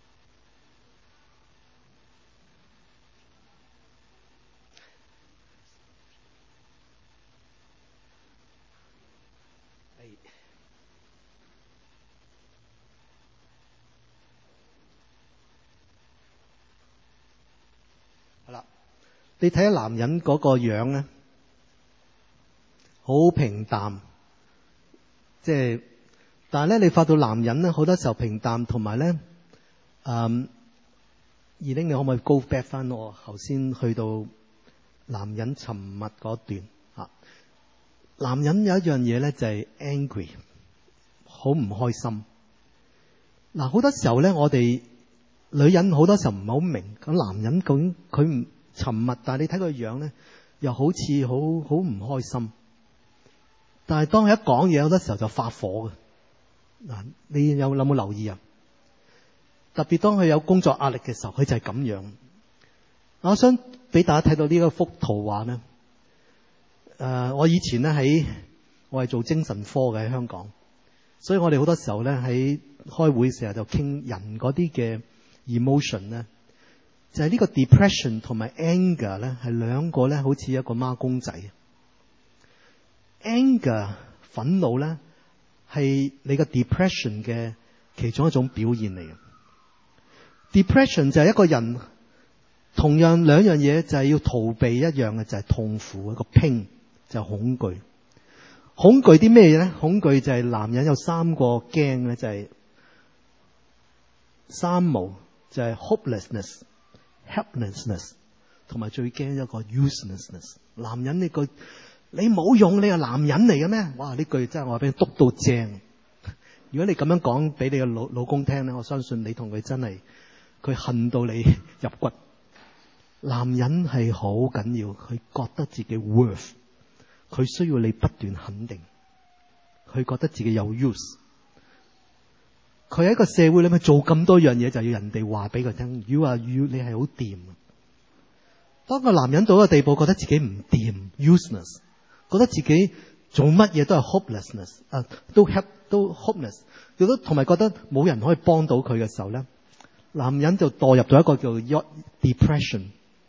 好啦，你睇下男人嗰個樣咧，好平淡，即係，但係咧你發到男人咧好多時候平淡，同埋咧，嗯，二玲你可唔可以 go back 翻我頭先去到男人沉默嗰段啊？男人有一樣嘢咧就係 angry， 好唔開心。嗱，好多時候咧我哋女人好多時候唔係好明咁男人究竟佢唔沉默，但係你睇佢樣咧又好似好好唔開心。但係當佢一講嘢，好多時候就發火嘅。嗱，你有有冇留意啊？特別當佢有工作壓力嘅時候，佢就係咁樣。我想俾大家睇到呢一幅圖畫咧。誒、呃，我以前咧喺我係做精神科嘅喺香港，所以我哋好多時候咧喺開會時候就傾人嗰啲嘅 emotion 咧，就係呢個 depression 同埋 anger 咧係兩個咧好似一個孖公仔。anger 憤怒咧係你個 depression 嘅其中一種表現嚟嘅。depression 就係一個人同樣兩樣嘢就係要逃避一樣嘅，就係痛苦一個 pain， 就係恐懼。恐懼啲咩嘢咧？恐懼就係男人有三個驚咧，就係三無，就係 hopelessness、helplessness 同埋最驚一個 uselessness。男人呢句你冇用，你係男人嚟嘅咩？哇！呢句真係我話俾你篤到正。如果你咁樣講俾你嘅老老公聽咧，我相信你同佢真係佢恨到你入骨。男人係好緊要，佢覺得自己 worth， 佢需要你不斷肯定，佢覺得自己有 use。佢喺一個社會裏面做咁多樣嘢，就要人哋話俾佢聽。如果話要你係好掂，當個男人到一個地步，覺得自己唔掂 useless， 覺得自己做乜嘢都係 hopelessness， 啊，都 help 都 hopeless， 亦都同埋覺得冇人可以幫到佢嘅時候咧，男人就墮入咗一個叫 depression。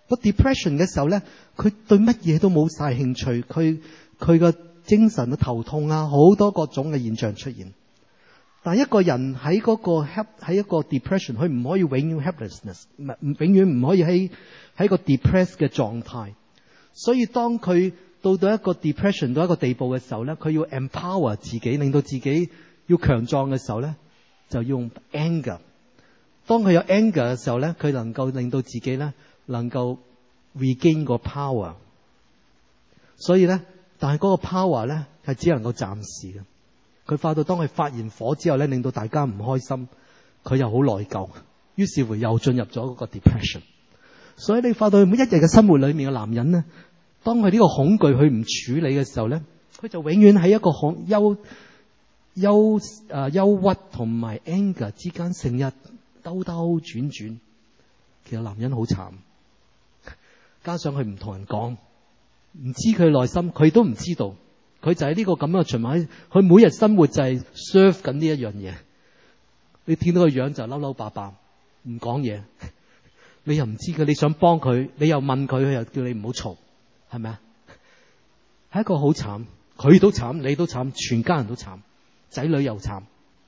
個 depression 嘅時候咧，佢對乜嘢都冇晒興趣，佢佢個精神嘅頭痛啊，好多各種嘅現象出現。但一個人喺嗰個 help 喺一個 depression，佢唔可以永遠 helplessness， 唔永遠唔可以喺喺個 depressed 嘅狀態。所以當佢到到一個 depression 到一個地步嘅時候咧，佢要 empower 自己，令到自己要強壯嘅時候咧，就要用 anger。當佢有 anger 嘅時候咧，佢能夠令到自己咧能夠 regain 個 power。所以咧，但係嗰個 power 咧係只能夠暫時嘅。佢發到當佢發完火之後咧，令到大家唔開心，佢又好內疚，於是乎又進入咗嗰個 depression。所以你發到每一日嘅生活裏面嘅男人咧，當佢呢個恐懼佢唔處理嘅時候咧，佢就永遠喺一個恐憂憂誒憂鬱同埋 anger 之間成日兜兜轉轉。其實男人好慘，加上佢唔同人講，唔知佢內心，佢都唔知道。佢就喺呢個咁樣嘅循環，佢每日生活就係 serve 緊呢一樣嘢。你見到個樣就嬲嬲白白，唔講嘢，你又唔知佢，你想幫佢，你又問佢，佢又叫你唔好嘈，係咪啊？係一個好慘，佢都慘，你都慘，全家人都慘，仔女又慘。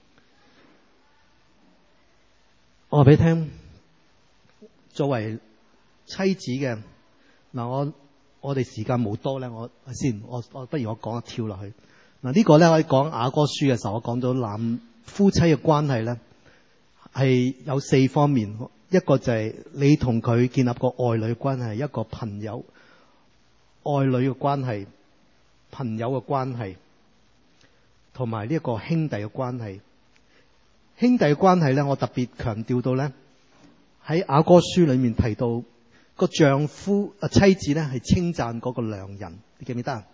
我話俾你聽，作為妻子嘅嗱，我。我哋時間冇多咧，我先我我不如我講一跳落去嗱。呢個咧我講雅歌書嘅時候，我講到男夫妻嘅關係咧係有四方面，一個就係你同佢建立個愛侶關係，一個朋友愛侶嘅關係，朋友嘅關係，同埋呢一個兄弟嘅關係。兄弟嘅關係咧，我特別強調到咧喺雅歌書裏面提到。個丈夫啊妻子咧係稱讚嗰個良人，你記唔記得啊？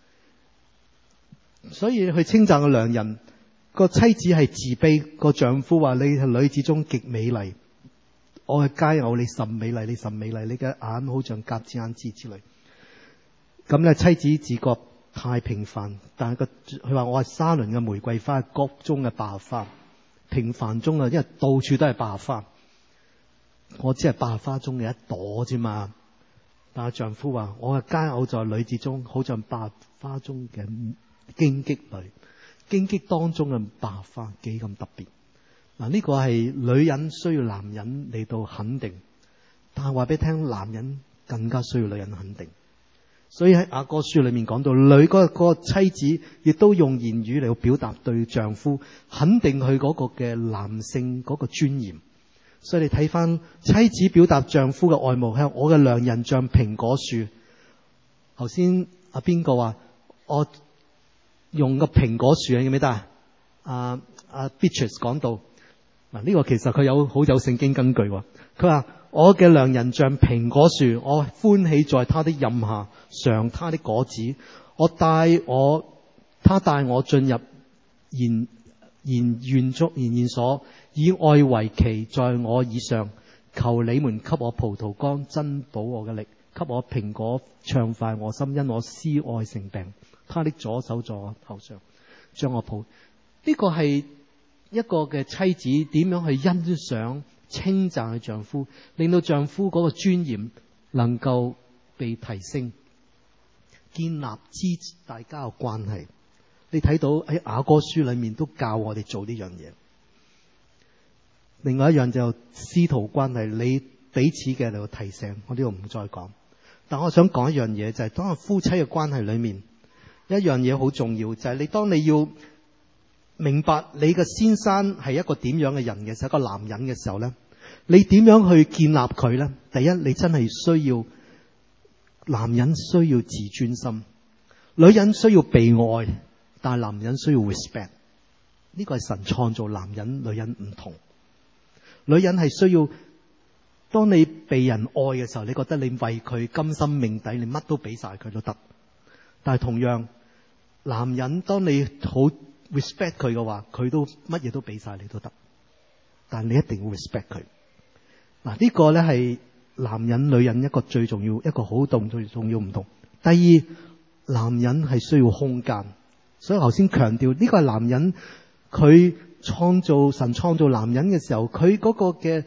所以去稱讚個良人，個妻子係自卑，個丈夫話你係女子中極美麗，我嘅佳偶，你甚美麗，你甚美麗，你嘅眼好像鴿子眼之之類。咁咧妻子自覺太平凡，但係個佢話我係沙崙嘅玫瑰花，谷中嘅百合花，平凡中啊，因為到處都係百合花。我只係百合花中嘅一朵啫嘛，但係丈夫話我嘅佳偶在女子中，好像百合花中嘅荊棘裏，荊棘當中嘅百合花幾咁特別。嗱，呢個係女人需要男人嚟到肯定，但係話俾你聽，男人更加需要女人肯定。所以喺雅歌書裏面講到，女嗰個嗰個妻子亦都用言語嚟到表達對丈夫肯定佢嗰個嘅男性嗰個尊嚴。所以你睇翻妻子表達丈夫嘅愛慕，係我嘅良人像蘋果樹。頭先阿邊個話我用個蘋果樹，你記唔記得啊？阿阿 Beatrice 講到嗱，呢個其實佢有好有聖經根據。佢話我嘅良人像蘋果樹，我歡喜在他的蔭下，嘗他的果子。我帶我他帶我進入園園園中園園所。以愛為旗，在我以上，求你們給我葡萄乾，增補我嘅力，給我蘋果暢快我心，因我思愛成病。他的左手在我頭上，將我抱。呢、這個係一個嘅妻子點樣去欣賞、稱讚佢丈夫，令到丈夫嗰個尊嚴能夠被提升，建立之大家嘅關係。你睇到喺雅歌書裏面都教我哋做呢樣嘢。另外一樣就師徒關係，你彼此嘅嚟提醒，我呢度唔再講。但我想講一樣嘢，就係當夫妻嘅關係裏面，一樣嘢好重要，就係你當你要明白你嘅先生係一個點樣嘅人嘅時候，一個男人嘅時候咧，你點樣去建立佢咧？第一，你真係需要男人需要自尊心，女人需要被愛，但係男人需要 respect。呢個係神創造男人女人唔同。女人係需要，當你被人愛嘅時候，你覺得你為佢甘心命抵，你乜都俾晒佢都得。但係同樣，男人當你好 respect 佢嘅話，佢都乜嘢都俾晒你都得。但係你一定要 respect 佢。嗱，呢個咧係男人女人一個最重要一個好動最重要唔同。第二，男人係需要空間，所以頭先強調呢個係男人佢。創造神創造男人嘅時候，佢嗰個嘅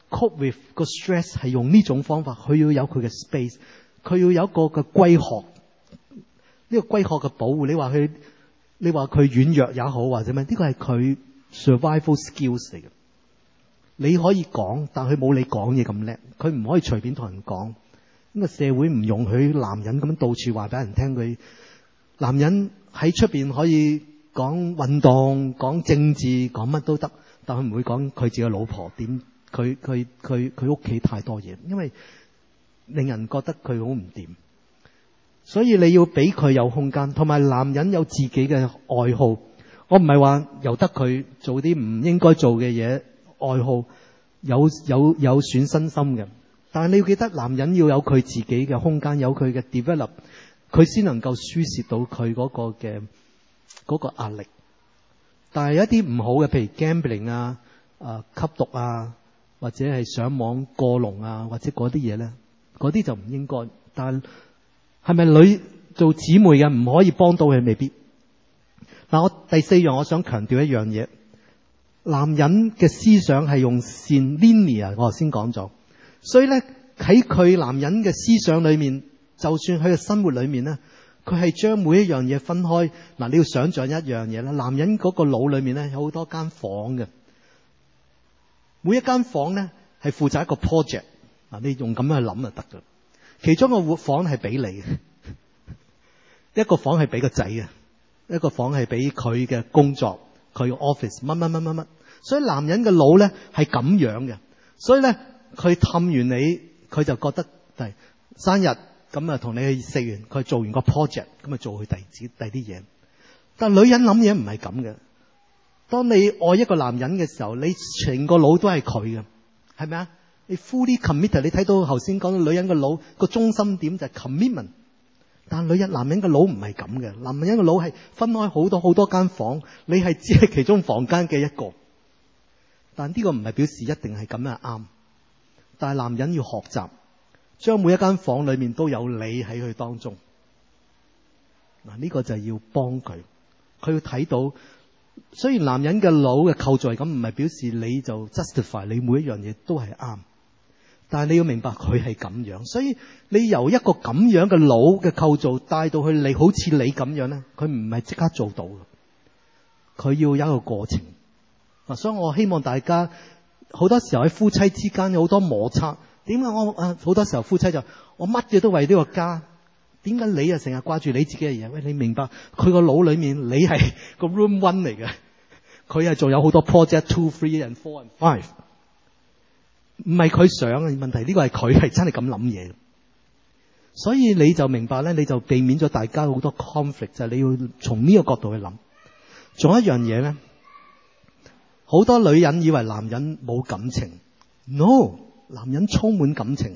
cope with 個 stress 係用呢種方法，佢要有佢嘅 space， 佢要有一個嘅龜殼。呢個龜殼嘅保護，你話佢，你話佢軟弱也好，或者咩？呢個係佢 survival skills 嚟嘅。你可以講，但佢冇你講嘢咁叻，佢唔可以隨便同人講。呢個社會唔容許男人咁樣到處話俾人聽。佢男人喺出邊可以講運動、講政治、講乜都得，但佢唔會講佢自己嘅老婆點。佢佢佢佢屋企太多嘢，因為令人覺得佢好唔掂。所以你要俾佢有空間，同埋男人有自己嘅愛好。我唔係話由得佢做啲唔應該做嘅嘢，愛好有有有損身心嘅。但係你要記得，男人要有佢自己嘅空間，有佢嘅 develop， 佢先能夠輸泄到佢嗰個嘅嗰個壓力。但係有一啲唔好嘅，譬如 gambling 啊、啊吸毒啊，或者係上網過龍啊，或者嗰啲嘢咧，嗰啲就唔應該。但係係咪女做姊妹嘅唔可以幫到佢？未必。嗱，我第四樣我想強調一樣嘢，男人嘅思想係用線 linear， 我頭先講咗，所以咧喺佢男人嘅思想裏面，就算喺佢嘅生活裏面咧，佢係將每一樣嘢分開。嗱，你要想象一樣嘢啦，男人嗰個腦裏面咧有好多間房嘅，每一間房咧係負責一個 project。嗱，你用咁樣去諗就得噶。其中個房係俾你嘅，一個房係俾個仔嘅，一個房係俾佢嘅工作，佢嘅 office 乜乜乜乜乜。所以男人嘅腦咧係咁樣嘅，所以咧佢氹完你，佢就覺得係生日咁啊，同你去食完，佢做完個 project 咁啊，做佢第第啲嘢。但係女人諗嘢唔係咁嘅。當你愛一個男人嘅時候，你成個腦都係佢嘅，係咪啊？你 fully committed， 你睇到頭先講到女人嘅腦個中心點就係 commitment， 但女人男人嘅腦唔係咁嘅，男人嘅腦係分開好多好多間房，你係只係其中房間嘅一個。但呢個唔係表示一定係咁樣啱，但係男人要學習將每一間房裏面都有你喺佢當中。嗱，呢個就係要幫佢，佢要睇到。雖然男人嘅腦嘅構造係咁，唔係表示你就 justify 你每一樣嘢都係啱。但係你要明白佢係咁樣，所以你由一個咁樣嘅腦嘅構造帶到去你好似你咁樣咧，佢唔係即刻做到嘅，佢要有一個過程。嗱，所以我希望大家好多時候喺夫妻之間有好多摩擦。點解我啊好多時候夫妻就我乜嘢都為呢個家？點解你啊成日掛住你自己嘅嘢？喂，你明白佢個腦裏面你係個 room one 嚟嘅，佢係仲有好多 project two, three and four and five。唔係佢想嘅問題，呢個係佢係真係咁諗嘢。所以你就明白咧，你就避免咗大家好多 conflict， 就係你要從呢個角度去諗。仲有一樣嘢咧，好多女人以為男人冇感情 ，no， 男人充滿感情。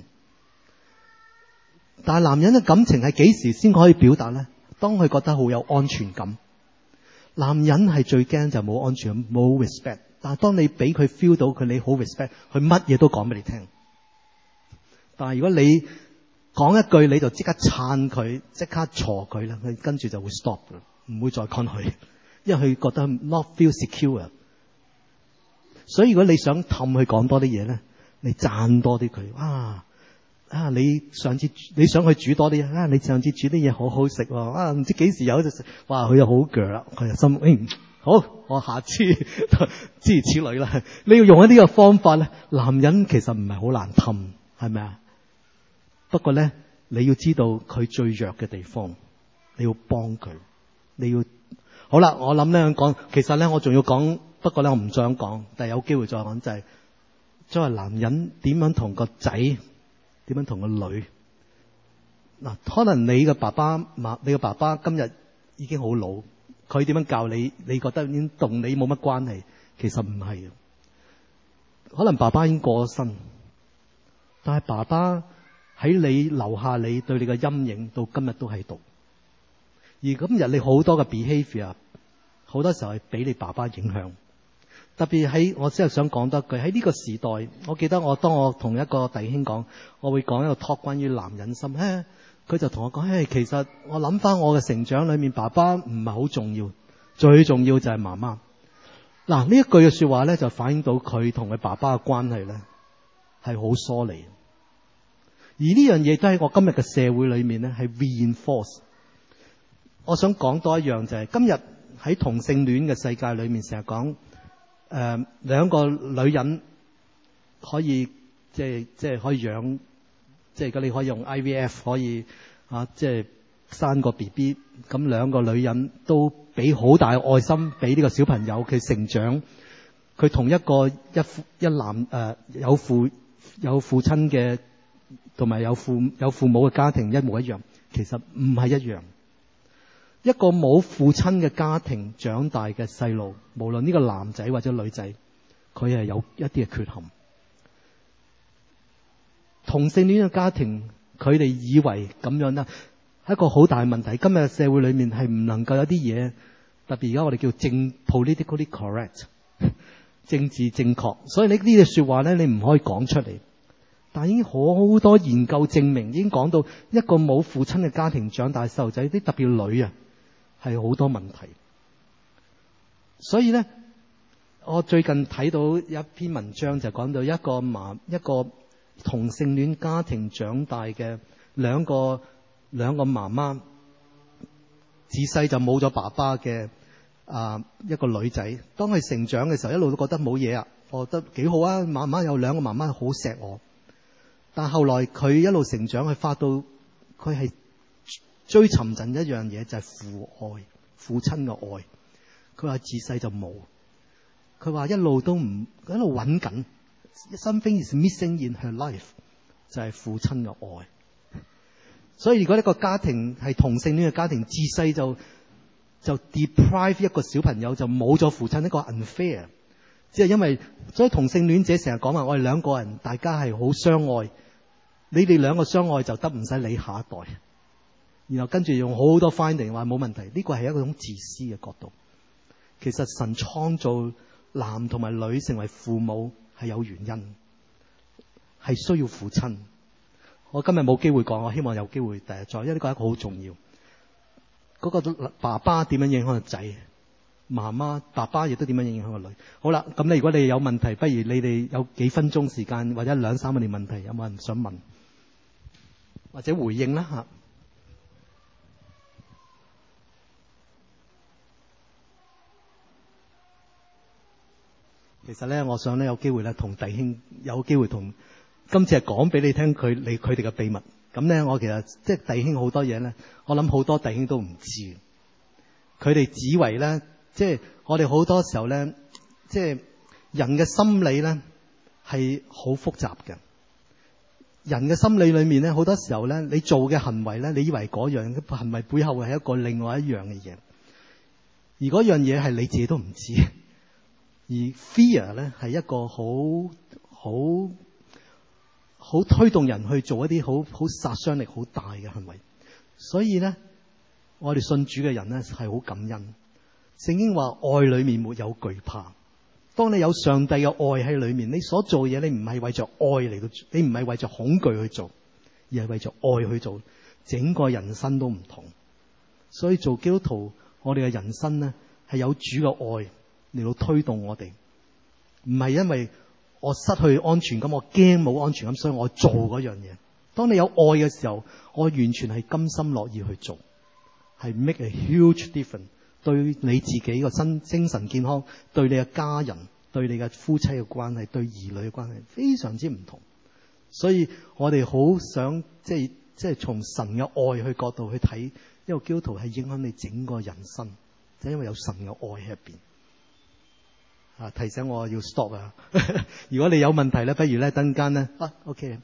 但係男人嘅感情係幾時先可以表達咧？當佢覺得好有安全感。男人係最驚就冇安全感，冇 respect。但係當你俾佢 feel 到佢你好 respect， 佢乜嘢都講俾你聽。但係如果你講一句你就即刻撐佢，即刻鋤佢啦，佢跟住就會 stop 啦，唔會再講佢，因為佢覺得 not feel secure。所以如果你想氹佢講多啲嘢咧，你讚多啲佢。啊啊！你上次你想去煮多啲啊！你上次煮啲嘢好好食喎啊！唔知幾時有就食，哇！佢又好鋸啦，佢又心誒好，我下次諸如此類啦。你要用一啲嘅方法咧，男人其實唔係好難氹，係咪啊？不過咧，你要知道佢最弱嘅地方，你要幫佢，你要好啦。我諗咧講，其實咧我仲要講，不過咧我唔想講，但係有機會再講，就係作為男人點樣同個仔。點樣同個女？嗱，可能你嘅爸爸媽，你嘅爸爸今日已經好老，佢點樣教你？你覺得已經同你冇乜關係，其實唔係。可能爸爸已經過咗身，但係爸爸喺你留下你對你嘅陰影，到今日都喺度。而今日你好多嘅 behavior， 好多時候係俾你爸爸影響。特別喺我真係想講多句，喺呢個時代，我記得我當我同一個弟兄講，我會講一個 talk 關於男人心，咧佢就同我講，誒，其實我諗翻我嘅成長裏面，爸爸唔係好重要，最重要就係媽媽。嗱，呢一句嘅說話咧，就反映到佢同佢爸爸嘅關係咧係好疏離。而呢樣嘢都喺我今日嘅社會裏面咧係 reinforce。我想講多一樣就係、是、今日喺同性戀嘅世界裏面成日講誒兩個女人可以即係即係可以養，即係而家你可以用 I V F 可以啊即係生個 B B， 咁兩個女人都俾好大嘅愛心俾呢個小朋友佢成長，佢同一個一父一男誒、呃、有父有父親嘅同埋有父有父母嘅家庭一模一樣，其實唔係一樣。一個冇父親嘅家庭長大嘅細路，無論呢個男仔或者女仔，佢係有一啲嘅缺陷。同性戀嘅家庭，佢哋以為咁樣啦，係一個好大嘅問題。今日社會裏面係唔能夠有啲嘢，特別而家我哋叫正 politically correct， 政治正確，所以你呢啲說話咧，你唔可以講出嚟。但係已經好多研究證明，已經講到一個冇父親嘅家庭長大細路仔，啲特別女啊，係好多問題。所以咧，我最近睇到一篇文章就講到一個媽一個同性戀家庭長大嘅兩個兩個媽媽，自細就冇咗爸爸嘅啊、呃、一個女仔。當佢成長嘅時候，一路都覺得冇嘢啊，我覺得幾好啊，媽媽有兩個媽媽好錫我。但後來佢一路成長，佢發到佢係追尋緊一樣嘢，就係、是、父愛、父親嘅愛。佢話自細就冇，佢話一路都唔一路揾緊。Something is missing in her life， 就係父親嘅愛。所以如果一個家庭係同性戀嘅家庭，自細就就 deprive 一個小朋友就冇咗父親，一個 unfair。即係因為所以同性戀者成日講話，我哋兩個人大家係好相愛，你哋兩個相愛就得唔使理下一代。然後跟住用好多 finding 話冇問題，呢個係一種自私嘅角度。其實神創造男同埋女成為父母係有原因，係需要父親。我今日冇機會講，我希望有機會第日再，因為呢個係一個好重要。嗰個爸爸點樣影響個仔，媽媽爸爸亦都點樣影響個女。好啦，咁你如果你有問題，不如你哋有幾分鐘時間或者兩三個年問題，有冇人想問或者回應啦吓？其實咧，我想咧有機會咧同弟兄有機會同今次係講俾你聽佢你佢哋嘅秘密。咁咧，我其實即係弟兄好多嘢咧，我諗好多弟兄都唔知。佢哋只以為咧，即係我哋好多時候咧，即係人嘅心理咧係好複雜嘅。人嘅心理裏面咧，好多時候咧，你做嘅行為咧，你以為嗰樣嘅行為背後係一個另外一樣嘅嘢，而嗰樣嘢係你自己都唔知。而 fear 咧係一個好好好推動人去做一啲好好殺傷力好大嘅行為，所以咧我哋信主嘅人咧係好感恩。聖經話愛裏面沒有懼怕，當你有上帝嘅愛喺裏面，你所做嘢你唔係為着愛嚟到，你唔係為着恐懼去做，而係為着愛去做，整個人生都唔同。所以做基督徒，我哋嘅人生咧係有主嘅愛嚟到推動我哋，唔係因為我失去安全感，我驚冇安全感，所以我做嗰樣嘢。當你有愛嘅時候，我完全係甘心樂意去做，係 make a huge difference 對你自己個身精神健康，對你嘅家人，對你嘅夫妻嘅關係，對兒女嘅關係，非常之唔同。所以我哋好想即係即係從神嘅愛去角度去睇，一個基督徒係影響你整個人生，就係因為有神嘅愛喺入邊。啊！提醒我要 stop 啊！如果你有問題咧，不如咧等間咧啊 ，OK。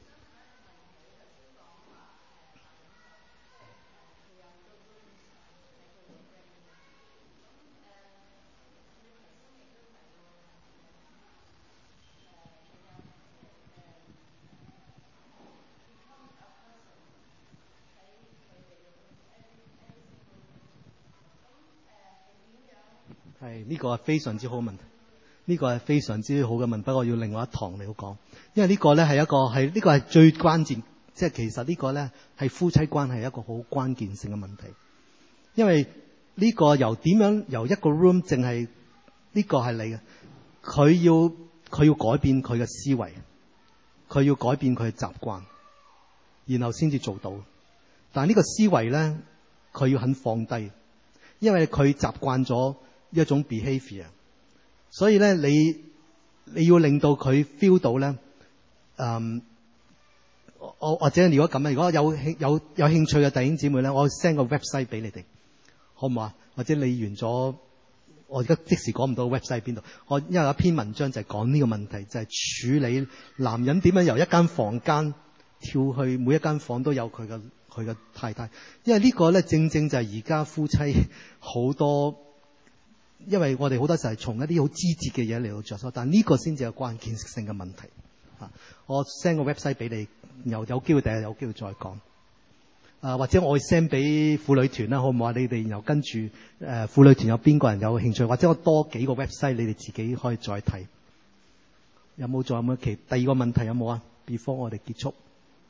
係呢個係非常之好嘅問題。呢個係非常之好嘅問題，不過要另外一堂嚟到講，因為呢個咧係一個係呢個係最關鍵，即係其實呢個咧係夫妻關係一個好關鍵性嘅問題。因為呢個由點樣由一個 room 淨係呢個係你嘅，佢要佢要改變佢嘅思維， 佢要改變佢嘅習慣，然後先至做到。但係呢個思維咧，佢要肯放低，因為佢習慣咗一種 behavior， 所以咧你你要令到佢 feel 到咧，嗯，我或者如果咁啊，如果有興有有興趣嘅弟兄姊妹咧，我 send 個 website 俾你哋，好唔好啊？或者你完咗，我而家即時講唔到 website 喺邊度。我因為有一篇文章就係講呢個問題，就係、是、處理男人點樣由一間房間跳去每一間房都有佢嘅佢嘅太太。因為呢個咧正正就係而家夫妻好多，因為我哋好多時候係從一啲好枝節嘅嘢嚟到着手，但呢個先至係關鍵性嘅問題。啊，我 send 個 website 俾你，然後有機會第日有機會再講。啊，或者我會 send 俾婦女團啦，好唔好啊？你哋然後跟住誒婦女團有邊個人有興趣，或者我多幾個 website，你哋自己可以再睇。有冇仲有冇其第二個問題有冇啊 ？Before 我哋結束。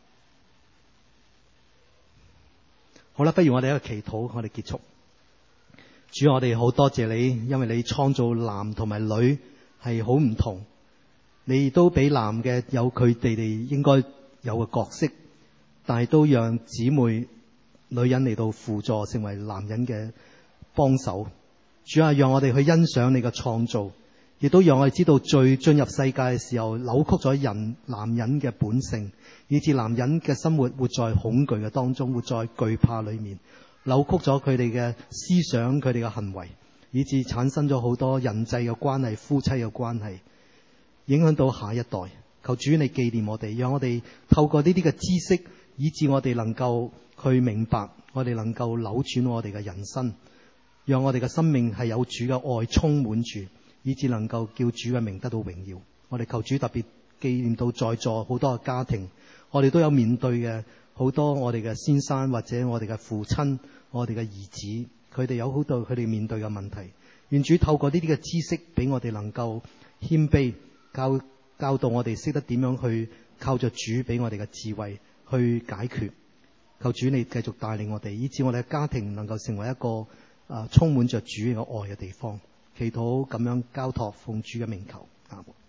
好啦，不如我哋一個祈禱，我哋結束。主，我哋好多謝你，因為你創造男同埋女係好唔同，你亦都俾男嘅有佢哋哋應該有嘅角色。但係都讓姊妹女人嚟到輔助，成為男人嘅幫手。主啊，讓我哋去欣賞你嘅創造，亦都讓我哋知道罪進入世界嘅時候，扭曲咗人男人嘅本性，以致男人嘅生活活在恐懼嘅當中，活在懼怕裏面，扭曲咗佢哋嘅思想，佢哋嘅行為，以致產生咗好多人際嘅關係、夫妻嘅關係，影響到下一代。求主你紀念我哋，讓我哋透過呢啲嘅知識，以致我哋能夠去明白，我哋能夠扭轉我哋嘅人生，讓我哋嘅生命係有主嘅愛充滿住，以致能夠叫主嘅名得到榮耀。我哋求主特別紀念到在座好多嘅家庭，我哋都有面對嘅好多我哋嘅先生或者我哋嘅父親，我哋嘅兒子，佢哋有好多佢哋面對嘅問題。願主透過呢啲嘅知識，俾我哋能夠謙卑，教教導我哋識得點樣去靠着主俾我哋嘅智慧去解決。求主你繼續帶領我哋，以致我哋嘅家庭能夠成為一個啊、呃、充滿着主嘅愛嘅地方。祈禱咁樣交託奉主嘅名求。阿門。